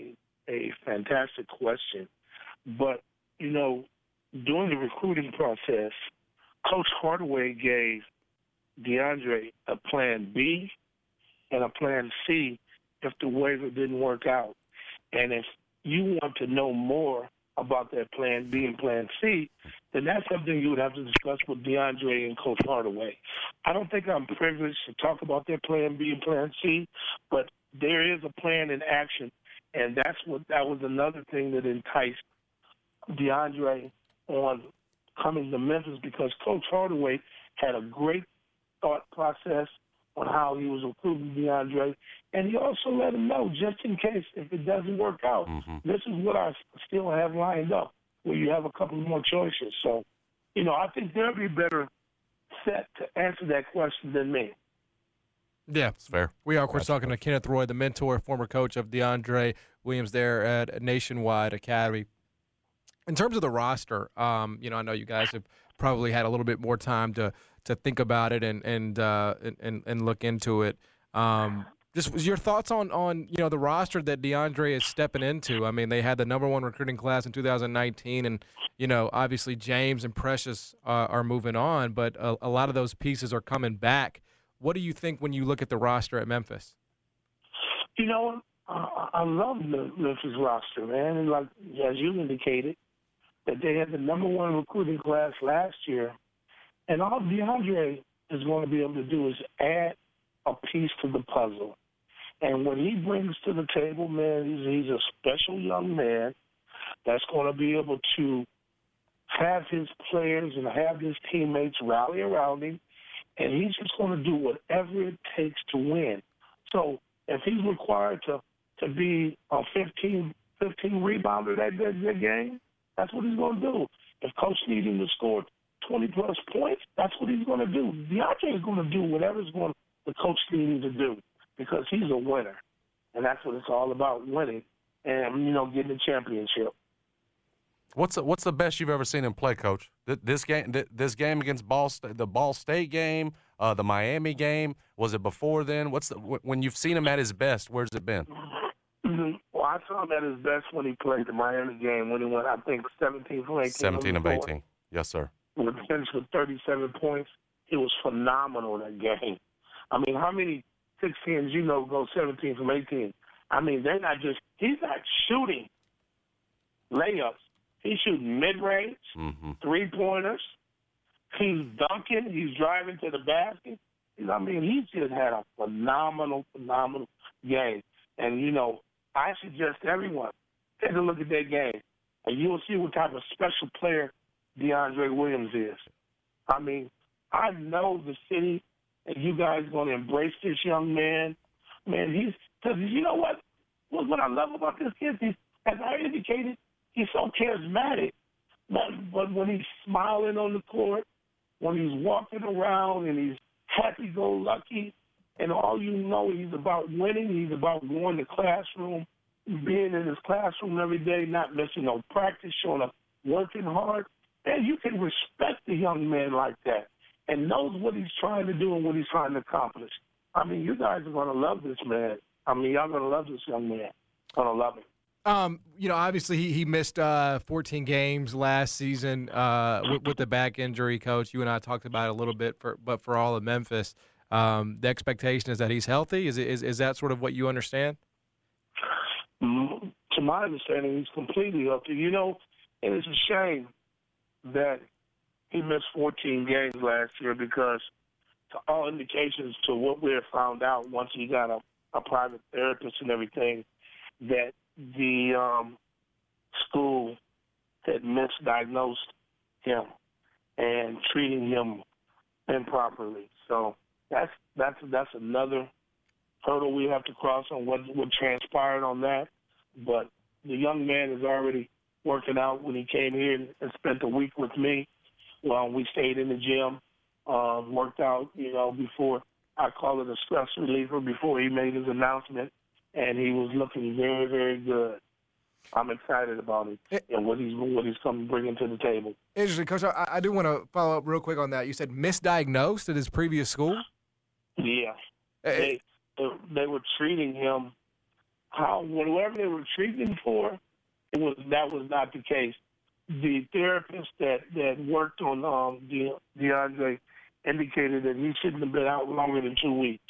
a fantastic question. But, during the recruiting process, Coach Hardaway gave DeAndre a plan B and a plan C if the waiver didn't work out. And if you want to know more about that plan B and plan C, then that's something you would have to discuss with DeAndre and Coach Hardaway. I don't think I'm privileged to talk about their plan B and plan C, but there is a plan in action, and that was another thing that enticed DeAndre on coming to Memphis because Coach Hardaway had a great thought process on how he was recruiting DeAndre, and he also let him know, just in case if it doesn't work out, this is what I still have lined up, where you have a couple more choices. So, I think they'll be better set to answer that question than me. Yeah, it's fair. We are, of course, talking to Kenneth Roy, the mentor, former coach of DeAndre Williams there at Nationwide Academy. In terms of the roster, I know you guys have probably had a little bit more time to think about it and look into it. Just your thoughts on the roster that DeAndre is stepping into. They had the number one recruiting class in 2019, and obviously James and Precious are moving on, but a lot of those pieces are coming back. What do you think when you look at the roster at Memphis? I love the Memphis roster, man. And like as you indicated, that they had the number one recruiting class last year. And all DeAndre is going to be able to do is add a piece to the puzzle. And what he brings to the table, man, he's a special young man that's going to be able to have his players and have his teammates rally around him. And he's just going to do whatever it takes to win. So if he's required to be a 15 rebounder that game, that's what he's going to do. If Coach needs him to score 20-plus points, that's what he's going to do. DeAndre is going to do whatever the coach needs him to do because he's a winner. And that's what it's all about, winning and, getting a championship. What's the best you've ever seen him play, Coach? This game against the Ball State game, the Miami game. Was it before then? When you've seen him at his best? Where's it been? Well, I saw him at his best when he played the Miami game when he went, I think, 17 from 18. 17 of 18. Yes, sir. With finished with 37 points. It was phenomenal that game. How many 16s go 17 from 18? He's not shooting layups. He's shooting mid-range, three-pointers. He's dunking. He's driving to the basket. He's just had a phenomenal game. And, I suggest everyone take a look at that game, and you'll see what type of special player DeAndre Williams is. I know the city and you guys are going to embrace this young man. Man, because you know what? What I love about this kid, as I indicated, he's so charismatic. But when he's smiling on the court, when he's walking around and he's happy-go-lucky, and all you know, he's about winning. He's about going to classroom, being in his classroom every day, not missing no practice, showing up, working hard. And you can respect a young man like that and knows what he's trying to do and what he's trying to accomplish. I mean, you guys are going to love this man. I mean, y'all going to love this young man. Going to love him. Obviously he missed 14 games last season with the back injury. Coach, you and I talked about it a little bit, but for all of Memphis, the expectation is that he's healthy. Is that sort of what you understand? To my understanding, he's completely healthy. You know, and it's a shame that he missed 14 games last year because, to all indications, to what we have found out once he got a private therapist and everything, that the school had misdiagnosed him and treating him improperly. So that's another hurdle we have to cross on what transpired on that. But the young man is already working out. When he came here and spent a week with me, we stayed in the gym, worked out, before, I call it a stress reliever, before he made his announcement. And he was looking very, very good. I'm excited about it and what he's come bringing to the table. Interesting, Coach. I do want to follow up real quick on that. You said misdiagnosed at his previous school? Yeah. They were treating him whatever they were treating him for, that was not the case. The therapist that worked on DeAndre indicated that he shouldn't have been out longer than 2 weeks.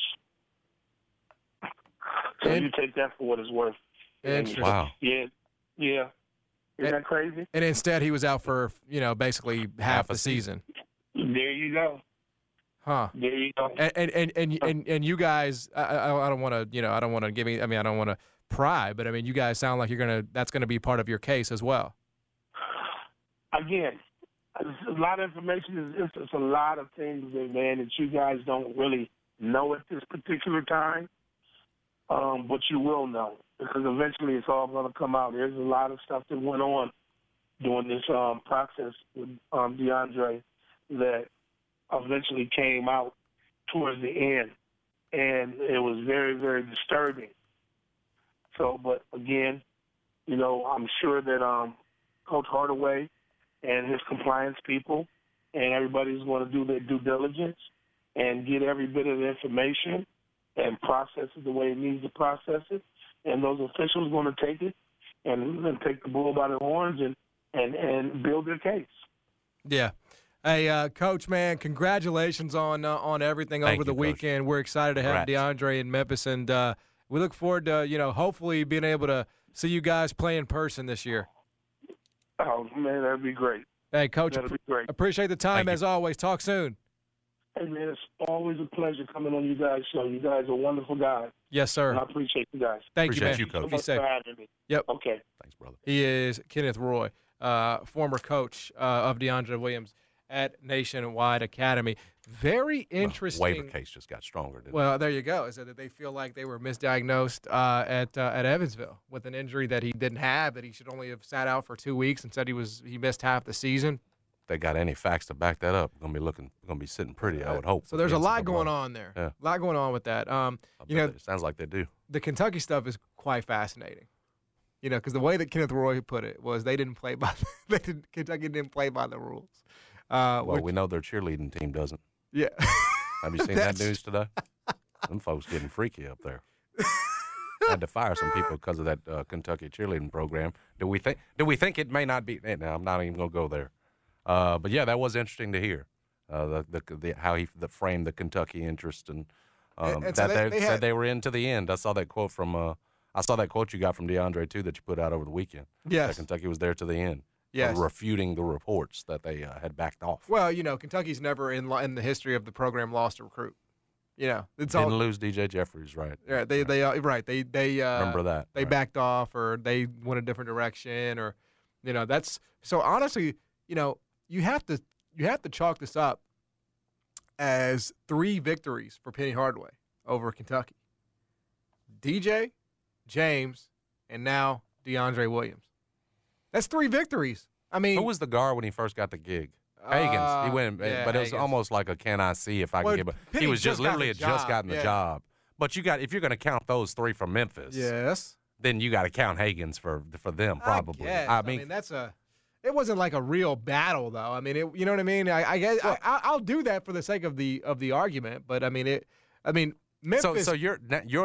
So you take that for what it's worth. Interesting. Wow. Yeah. Isn't that crazy? And instead, he was out for basically half the season. There you go. Huh. There you go. And you guys, I don't want to I don't want to pry, but I mean, you guys sound like that's gonna be part of your case as well. Again, a lot of information. It's a lot of things, man, that you guys don't really know at this particular time. But you will know, because eventually it's all going to come out. There's a lot of stuff that went on during this process with DeAndre that eventually came out towards the end, and it was very, very disturbing. So, but again, I'm sure that Coach Hardaway and his compliance people and everybody's going to do their due diligence and get every bit of the information and process it the way it needs to process it. And those officials are going to take it and take the bull by the horns and build their case. Yeah. Hey, Coach, man, congratulations on everything over the weekend. We're excited to have DeAndre in Memphis, and we look forward to, hopefully being able to see you guys play in person this year. Oh, man, that'd be great. Hey, Coach, that'd be great. Appreciate the time as always. Talk soon. Hey, man, it's always a pleasure coming on you guys' show. You guys are wonderful guys. Yes, sir. And I appreciate you guys. Thank you, man. Appreciate you, Coach. Be safe. For having me. Yep. Okay. Thanks, brother. He is Kenneth Roy, former coach of DeAndre Williams at Nationwide Academy. Very interesting. Waiver case just got stronger, didn't it? Well, there you go. Is that they feel like they were misdiagnosed at Evansville with an injury that he didn't have, that he should only have sat out for 2 weeks, and said he missed half the season. They got any facts to back that up? Going to be sitting pretty, I would hope. So there's a lot going on there. Yeah. A lot going on with that. It sounds like they do. The Kentucky stuff is quite fascinating. Because the way that Kenneth Roy put it was Kentucky didn't play by the rules. We know their cheerleading team doesn't. Yeah. Have you seen that news today? Them folks getting freaky up there. Had to fire some people because of that Kentucky cheerleading program. Do we think it may not be? Now I'm not even going to go there. But yeah, that was interesting to hear. How he framed the Kentucky interest and that so they said they were in to the end. I saw that quote you got from DeAndre too that you put out over the weekend. Yes, that Kentucky was there to the end. Yes, refuting the reports that they had backed off. Well, Kentucky's never in the history of the program lost a recruit. Didn't lose DJ Jeffries, right? Yeah, they remember that they backed off or they went a different direction or that's so honestly you have to chalk this up as 3 victories for Penny Hardaway over Kentucky. DJ, James, and now DeAndre Williams. That's 3 victories. I mean, who was the guard when he first got the gig? Higgins. He went, but it was almost like a can I see if I can get. But he was just literally had just gotten the job. But if you're going to count those 3 from Memphis, yes, then you got to count Higgins for them probably. I mean that's it wasn't like a real battle though. I mean, you know what I mean? I guess I'll do that for the sake of the argument. But I mean Memphis. So you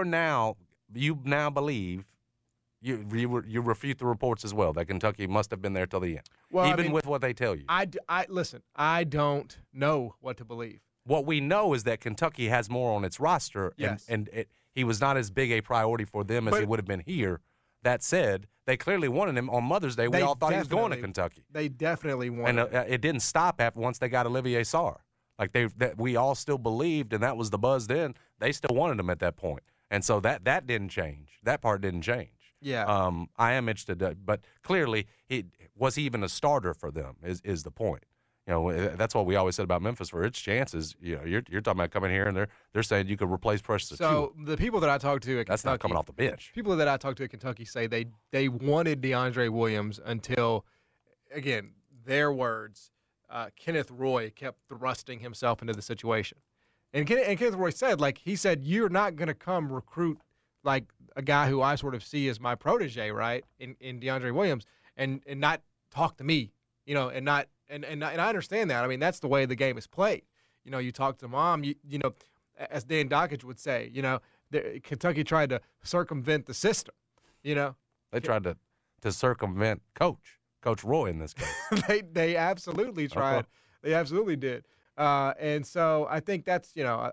now believe. You refute the reports as well that Kentucky must have been there till the end, even with what they tell you. Listen, I don't know what to believe. What we know is that Kentucky has more on its roster, and he was not as big a priority for them as he would have been here. That said, they clearly wanted him on Mother's Day. We all thought he was going to Kentucky. They definitely wanted him. And it didn't stop once they got Olivier Sarr. Like we all still believed, and that was the buzz then. They still wanted him at that point. And so that didn't change. That part didn't change. Yeah. I am interested, but clearly, was he even a starter for them? Is the point? You know, that's what we always said about Memphis for its chances. You know, you're talking about coming here and they're saying you could replace Precious Achiuwa. So the people that I talked to at Kentucky, that's not coming off the bench. People that I talked to at Kentucky say they wanted DeAndre Williams until, again, their words, Kenneth Roy kept thrusting himself into the situation, and Kenneth Roy said, he said, you're not going to come recruit like a guy who I sort of see as my protege, right, in DeAndre Williams, and not talk to me, you know, and I understand that. I mean, that's the way the game is played. You know, you talk to mom, you know, as Dan Dockage would say, you know, Kentucky tried to circumvent the system, you know. They tried to circumvent Coach Roy in this case. They absolutely tried. Okay. They absolutely did. And so I think that's, you know,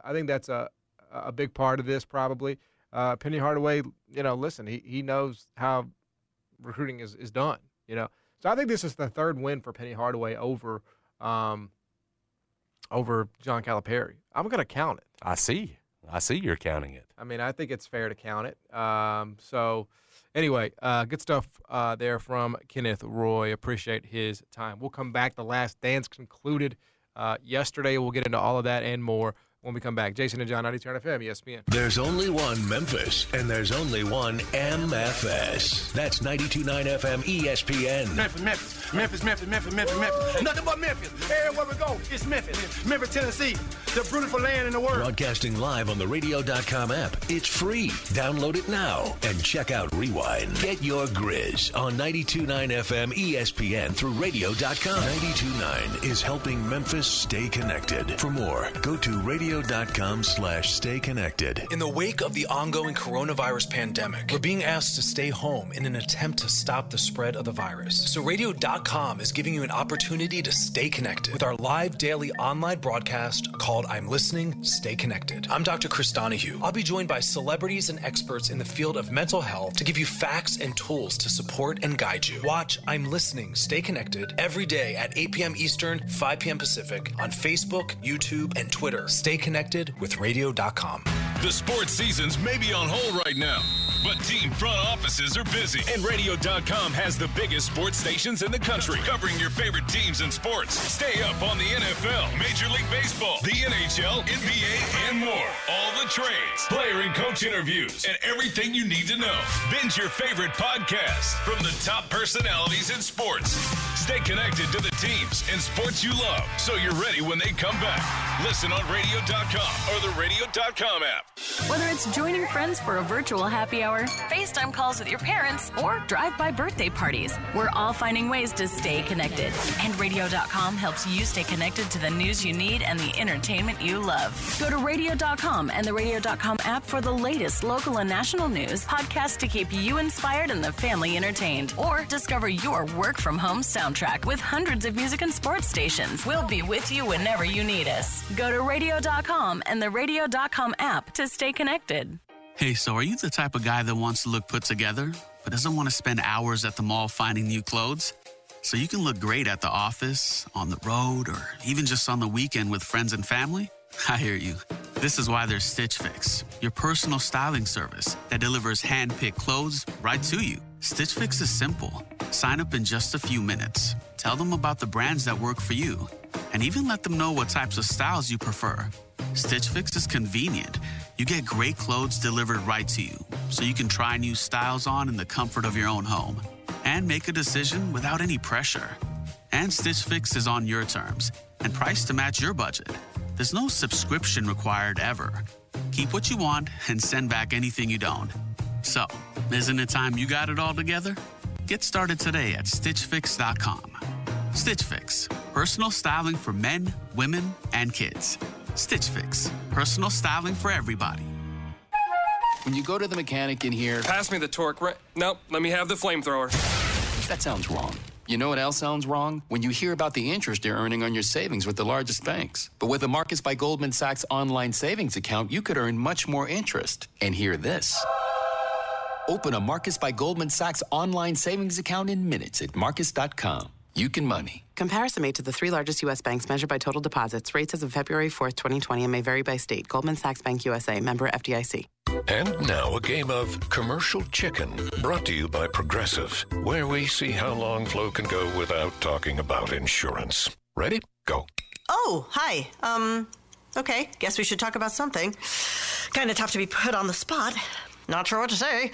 a big part of this probably. Penny Hardaway, you know, listen, he knows how recruiting is done, you know. So I think this is the 3rd win for Penny Hardaway over John Calipari. I'm going to count it. I see you're counting it. I mean, I think it's fair to count it. So anyway, good stuff there from Kenneth Roy. Appreciate his time. We'll come back. The Last Dance concluded yesterday. We'll get into all of that and more when we come back. Jason and John, 92.9 FM, ESPN. There's only one Memphis, and there's only one MFS. That's 92.9 FM ESPN. Memphis. Nothing but Memphis. Everywhere we go, it's Memphis. Memphis, Tennessee, the beautiful land in the world. Broadcasting live on the Radio.com app. It's free. Download it now and check out Rewind. Get your Grizz on 92.9 FM ESPN through Radio.com. 92.9 is helping Memphis stay connected. For more, go to Radio.com/stay connected. In the wake of the ongoing coronavirus pandemic, we're being asked to stay home in an attempt to stop the spread of the virus. So Radio.com is giving you an opportunity to stay connected with our live daily online broadcast called I'm Listening, Stay Connected. I'm Dr. Chris Donahue. I'll be joined by celebrities and experts in the field of mental health to give you facts and tools to support and guide you. Watch I'm Listening, Stay Connected every day at 8 p.m. Eastern, 5 p.m. Pacific on Facebook, YouTube, and Twitter. Stay connected with Radio.com. The sports seasons may be on hold right now, but team front offices are busy. And Radio.com has the biggest sports stations in the country, covering your favorite teams and sports. Stay up on the NFL, Major League Baseball, the NHL, NBA, and more. All the trades, player and coach interviews, and everything you need to know. Binge your favorite podcasts from the top personalities in sports. Stay connected to the teams and sports you love, so you're ready when they come back. Listen on Radio.com or the Radio.com app. Whether it's joining friends for a virtual happy hour, FaceTime calls with your parents, or drive-by birthday parties, we're all finding ways to stay connected. And Radio.com helps you stay connected to the news you need and the entertainment you love. Go to Radio.com and the Radio.com app for the latest local and national news, podcasts to keep you inspired and the family entertained, or discover your work-from-home soundtrack with hundreds of music and sports stations. We'll be with you whenever you need us. Go to Radio.com and the Radio.com app to stay connected. Hey, so are you the type of guy that wants to look put together, but doesn't want to spend hours at the mall finding new clothes? So you can look great at the office, on the road, or even just on the weekend with friends and family? I hear you. This is why there's Stitch Fix, your personal styling service that delivers hand-picked clothes right to you. Stitch Fix is simple. Sign up in just a few minutes. Tell them about the brands that work for you. and even let them know what types of styles you prefer. Stitch Fix is convenient. You get great clothes delivered right to you, so you can try new styles on in the comfort of your own home and make a decision without any pressure. And Stitch Fix is on your terms and priced to match your budget. There's no subscription required ever. Keep what you want and send back anything you don't. So, isn't it time you got it all together? Get started today at StitchFix.com. Stitch Fix, personal styling for men, women, and kids. Stitch Fix, personal styling for everybody. When you go to the mechanic in here... Pass me the torque. Nope, let me have the flamethrower. That sounds wrong. You know what else sounds wrong? When you hear about the interest you're earning on your savings with the largest banks. But with a Marcus by Goldman Sachs online savings account, you could earn much more interest. And hear this. Open a Marcus by Goldman Sachs online savings account in minutes at Marcus.com. You can money. Comparison made to the 3 largest U.S. banks measured by total deposits. Rates as of February 4th, 2020 and may vary by state. Goldman Sachs Bank USA, member FDIC. And now a game of Commercial Chicken, brought to you by Progressive, where we see how long Flo can go without talking about insurance. Ready? Go. Oh, hi. Okay, guess we should talk about something. Kind of tough to be put on the spot. Not sure what to say.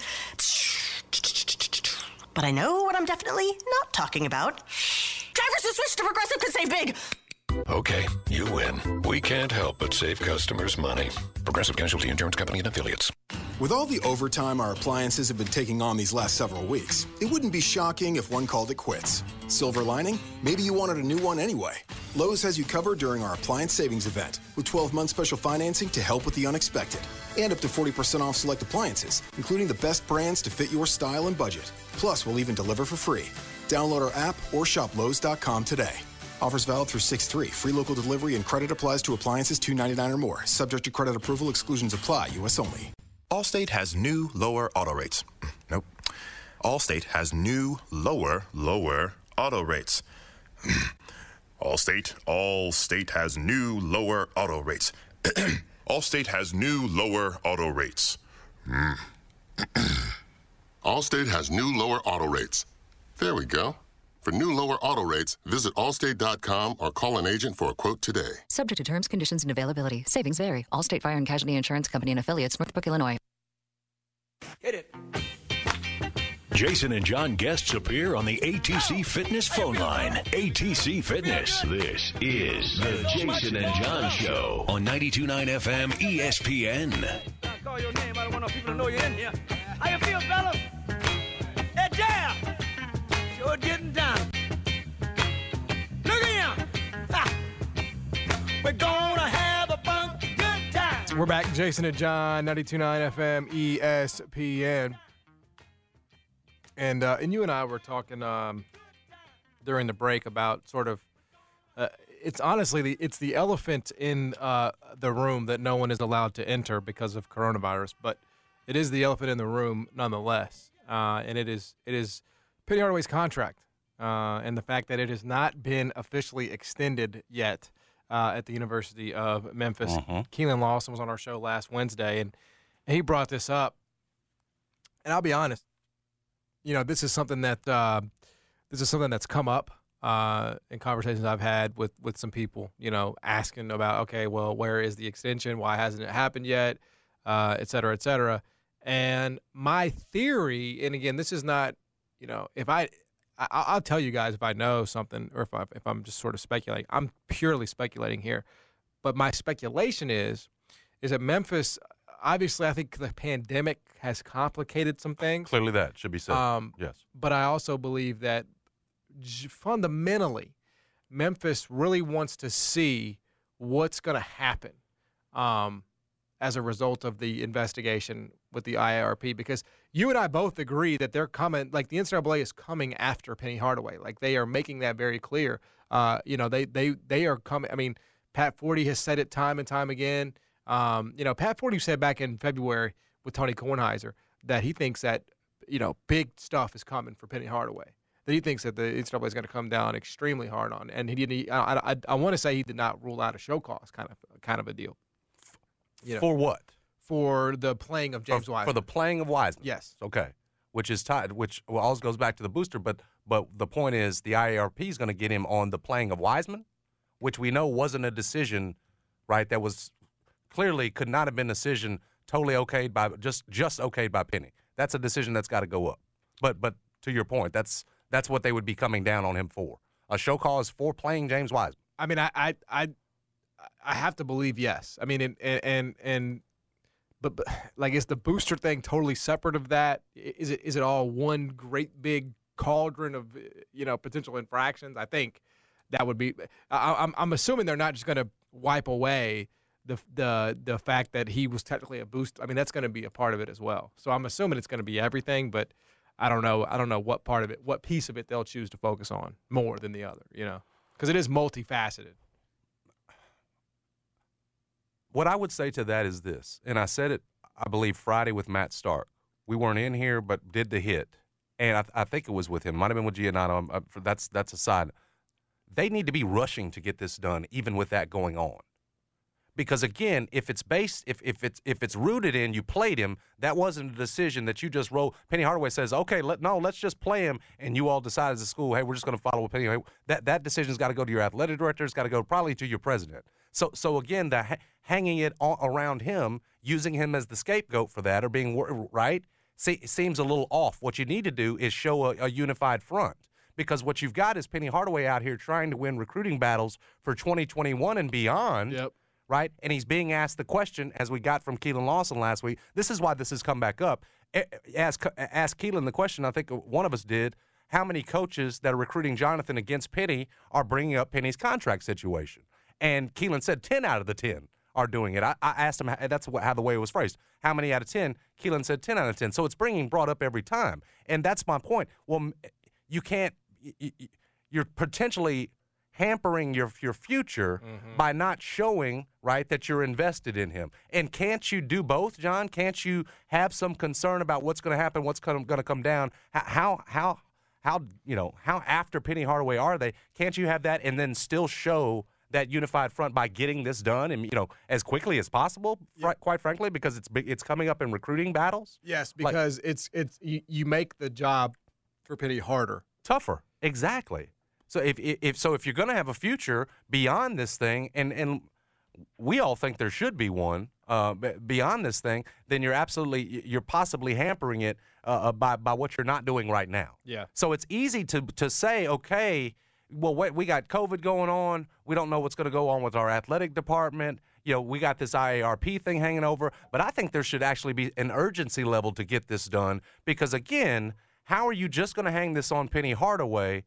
But I know what I'm definitely not talking about. Drivers who switch to Progressive could save big. Okay, you win. We can't help but save customers money. Progressive Casualty Insurance Company and Affiliates. With all the overtime our appliances have been taking on these last several weeks, it wouldn't be shocking if one called it quits. Silver lining? Maybe you wanted a new one anyway. Lowe's has you covered during our appliance savings event with 12-month special financing to help with the unexpected. And up to 40% off select appliances, including the best brands to fit your style and budget. Plus, we'll even deliver for free. Download our app or shop Lowe's.com today. Offers valid through 6/3. Free local delivery and credit applies to appliances $299 or more. Subject to credit approval. Exclusions apply. U.S. only. Allstate has new, lower auto rates. Nope. Allstate has new, lower auto rates. Allstate has new, lower auto rates. Allstate has new, lower auto rates. Allstate has new, lower auto rates. There we go. For new lower auto rates, visit Allstate.com or call an agent for a quote today. Subject to terms, conditions, and availability. Savings vary. Allstate Fire and Casualty Insurance Company and Affiliates, Northbrook, Illinois. Hit it. Jason and John guests appear on the ATC Fitness phone line. ATC Fitness. This is the Jason and John Show on 92.9 FM ESPN. I call your name. I don't want no people to know you're in here. How you feel, fellas? Hey, Jam! Sure getting down. Look at him! Ha! We're gonna have a fun, good time. We're back. Jason and John, 92.9 FM ESPN. And you and I were talking during the break about sort of it's honestly it's the elephant in the room that no one is allowed to enter because of coronavirus, but it is the elephant in the room nonetheless, and it is Penny Hardaway's contract and the fact that it has not been officially extended yet at the University of Memphis. Keelan Lawson was on our show last Wednesday, and he brought this up, and I'll be honest. You know, this is something that's come up in conversations I've had with some people. You know, asking about, okay, well, where is the extension? Why hasn't it happened yet? Et cetera, et cetera. And my theory, and again, this is not, you know, I'll tell you guys if I know something or if I'm just sort of speculating. I'm purely speculating here, but my speculation is that Memphis. Obviously, I think the pandemic has complicated some things. Clearly that should be said, yes. But I also believe that fundamentally, Memphis really wants to see what's going to happen as a result of the investigation with the IARP, because you and I both agree that they're coming, like the NCAA is coming after Penny Hardaway. Like they are making that very clear. You know, they are coming. I mean, Pat Forty has said it time and time again. You know, Pat Forty said back in February with Tony Kornheiser that he thinks that, you know, big stuff is coming for Penny Hardaway. That he thinks that the NCAA is going to come down extremely hard on. And he didn't. I want to say he did not rule out a show cause kind of a deal. You know, for what? For the playing of James Wiseman. For the playing of Wiseman. Yes. Okay. Which is tied. Which always goes back to the booster. But the point is the IARP is going to get him on the playing of Wiseman. which we know wasn't a decision, right? That was clearly could not have been a decision totally okayed by just okayed by Penny. That's a decision that's got to go up. But to your point, that's what they would be coming down on him for. A show cause for playing James Wiseman. I mean, I have to believe yes. I mean, but like, is the booster thing totally separate of that? Is it all one great big cauldron of potential infractions? I think that would be. I'm assuming they're not just going to wipe away the fact that he was technically a booster. I mean, that's going to be a part of it as well. So I'm assuming it's going to be everything, but I don't know what part of it, what piece of it they'll choose to focus on more than the other, because it is multifaceted. What I would say to that is this, and I said it, I believe, Friday with Matt Stark. We weren't in here, but did the hit, and I think it was with him. Might have been with Giannotto. That's a side. They need to be rushing to get this done, even with that going on. Because again, if it's rooted in you played him, that wasn't a decision that you just roll. Penny Hardaway says, okay, let's just play him, and you all decide as a school, hey, we're just going to follow with Penny. That decision's got to go to your athletic director. It's got to go probably to your president. So again, hanging it around him, using him as the scapegoat for that, or being right, seems a little off. What you need to do is show a unified front. Because what you've got is Penny Hardaway out here trying to win recruiting battles for 2021 and beyond. Yep. Right? And he's being asked the question, as we got from Keelan Lawson last week. This is why this has come back up. Ask Keelan the question, I think one of us did, how many coaches that are recruiting Jonathan against Penny are bringing up Penny's contract situation? And Keelan said 10 out of the 10 are doing it. I asked him, that's how the way it was phrased. How many out of 10? Keelan said 10 out of 10. So it's brought up every time. And that's my point. Well, you can't – you're potentially – hampering your future by not showing, right, that you're invested in him. And can't you do both, John? Can't you have some concern about what's going to happen, what's going to come down? How after Penny Hardaway are they? Can't you have that and then still show that unified front by getting this done and as quickly as possible? Quite frankly, because it's coming up in recruiting battles. Yes, because you make the job for Penny harder, tougher. Exactly. So if you're going to have a future beyond this thing, and we all think there should be one beyond this thing, then you're possibly hampering it by what you're not doing right now. Yeah. So it's easy to say, okay, well, wait, we got COVID going on. We don't know what's going to go on with our athletic department. We got this IARP thing hanging over. But I think there should actually be an urgency level to get this done because, again, how are you just going to hang this on Penny Hardaway?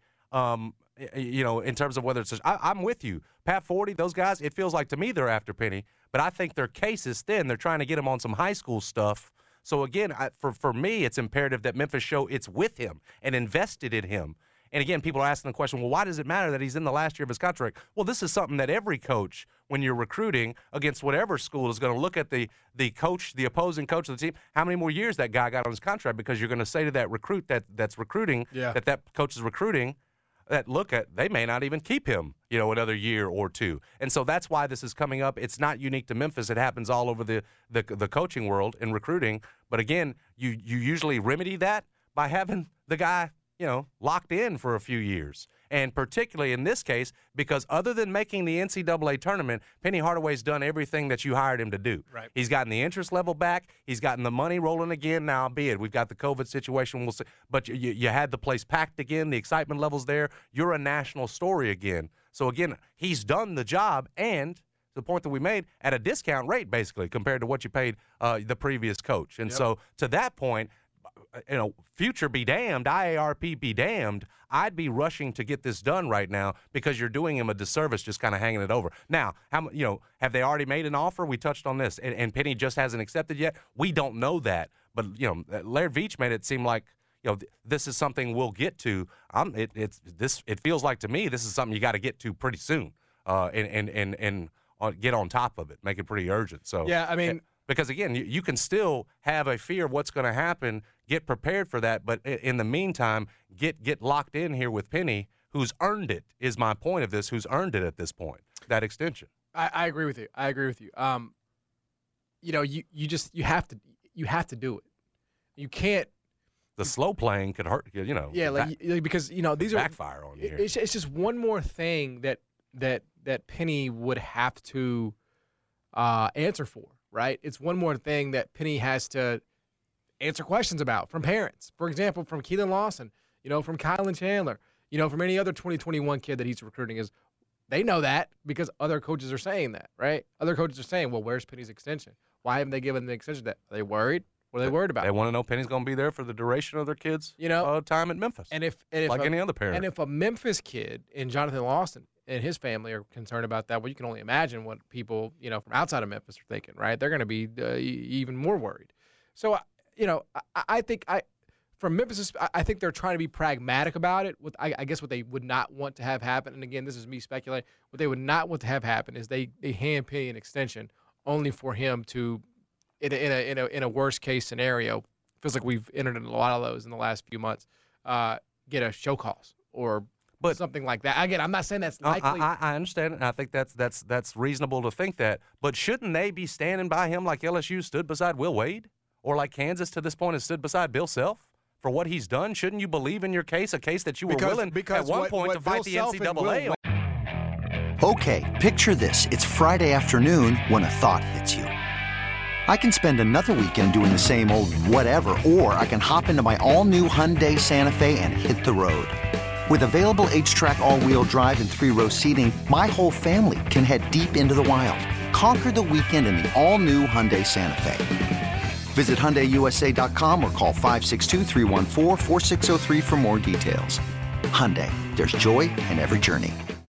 In terms of whether it's I'm with you. Pat Forty, those guys, it feels like to me they're after Penny, but I think their case is thin. They're trying to get him on some high school stuff. So, again, for me, it's imperative that Memphis show it's with him and invested in him. And, again, people are asking the question, well, why does it matter that he's in the last year of his contract? Well, this is something that every coach, when you're recruiting against whatever school, is going to look at the coach, the opposing coach of the team, how many more years that guy got on his contract, because you're going to say to that recruit that's recruiting, that coach is recruiting, that they may not even keep him, another year or two. And so that's why this is coming up. It's not unique to Memphis. It happens all over the coaching world in recruiting. But again, you usually remedy that by having the guy, locked in for a few years. And particularly in this case, because other than making the NCAA tournament, Penny Hardaway's done everything that you hired him to do. Right. He's gotten the interest level back. He's gotten the money rolling again. Now, albeit we've got the COVID situation, we'll see. But you had the place packed again. The excitement level's there. You're a national story again. So, again, he's done the job, and the point that we made, at a discount rate, basically, compared to what you paid the previous coach. And so, to that point, future be damned, IARP be damned, I'd be rushing to get this done right now because you're doing him a disservice just kind of hanging it over. Now, have they already made an offer? We touched on this, and Penny just hasn't accepted yet. We don't know that. But, Laird Veach made it seem like, this is something we'll get to. It feels like to me this is something you got to get to pretty soon and get on top of it, make it pretty urgent. So yeah, I mean, because again, you can still have a fear of what's going to happen, get prepared for that, but in the meantime, get locked in here with Penny, who's earned it. Is my point of this? Who's earned it at this point? That extension. I agree with you. You have to do it. You can't. The slow playing could hurt. Yeah, because these are backfire on you. It's just one more thing that that Penny would have to answer for, right? It's one more thing that Penny has to answer questions about from parents. For example, from Keelan Lawson, from Kylan Chandler, from any other 2021 kid that he's recruiting is they know that because other coaches are saying that, right? Other coaches are saying, well, where's Penny's extension? Why haven't they given the extension? Are they worried? What are they worried about? They want to know Penny's going to be there for the duration of their kids' time at Memphis. And if any other parent. And if a Memphis kid and Jonathan Lawson and his family are concerned about that, well, you can only imagine what people, from outside of Memphis are thinking, right? They're going to be even more worried. So, I think from Memphis, I think they're trying to be pragmatic about it. I guess what they would not want to have happen, and again, this is me speculating, what they would not want to have happen is they hand Penny an extension only for him to, in a worst case scenario, feels like we've entered in a lot of those in the last few months, get a show cause or something like that. Again, I'm not saying that's likely. I understand it, and I think that's reasonable to think that. But shouldn't they be standing by him like LSU stood beside Will Wade, or like Kansas to this point has stood beside Bill Self for what he's done? Shouldn't you believe in your case, a case that you were willing at one point to fight the NCAA? Okay, picture this. It's Friday afternoon when a thought hits you. I can spend another weekend doing the same old whatever, or I can hop into my all-new Hyundai Santa Fe and hit the road. With available H-Track all-wheel drive and 3-row seating, my whole family can head deep into the wild. Conquer the weekend in the all-new Hyundai Santa Fe. Visit HyundaiUSA.com or call 562-314-4603 for more details. Hyundai, there's joy in every journey.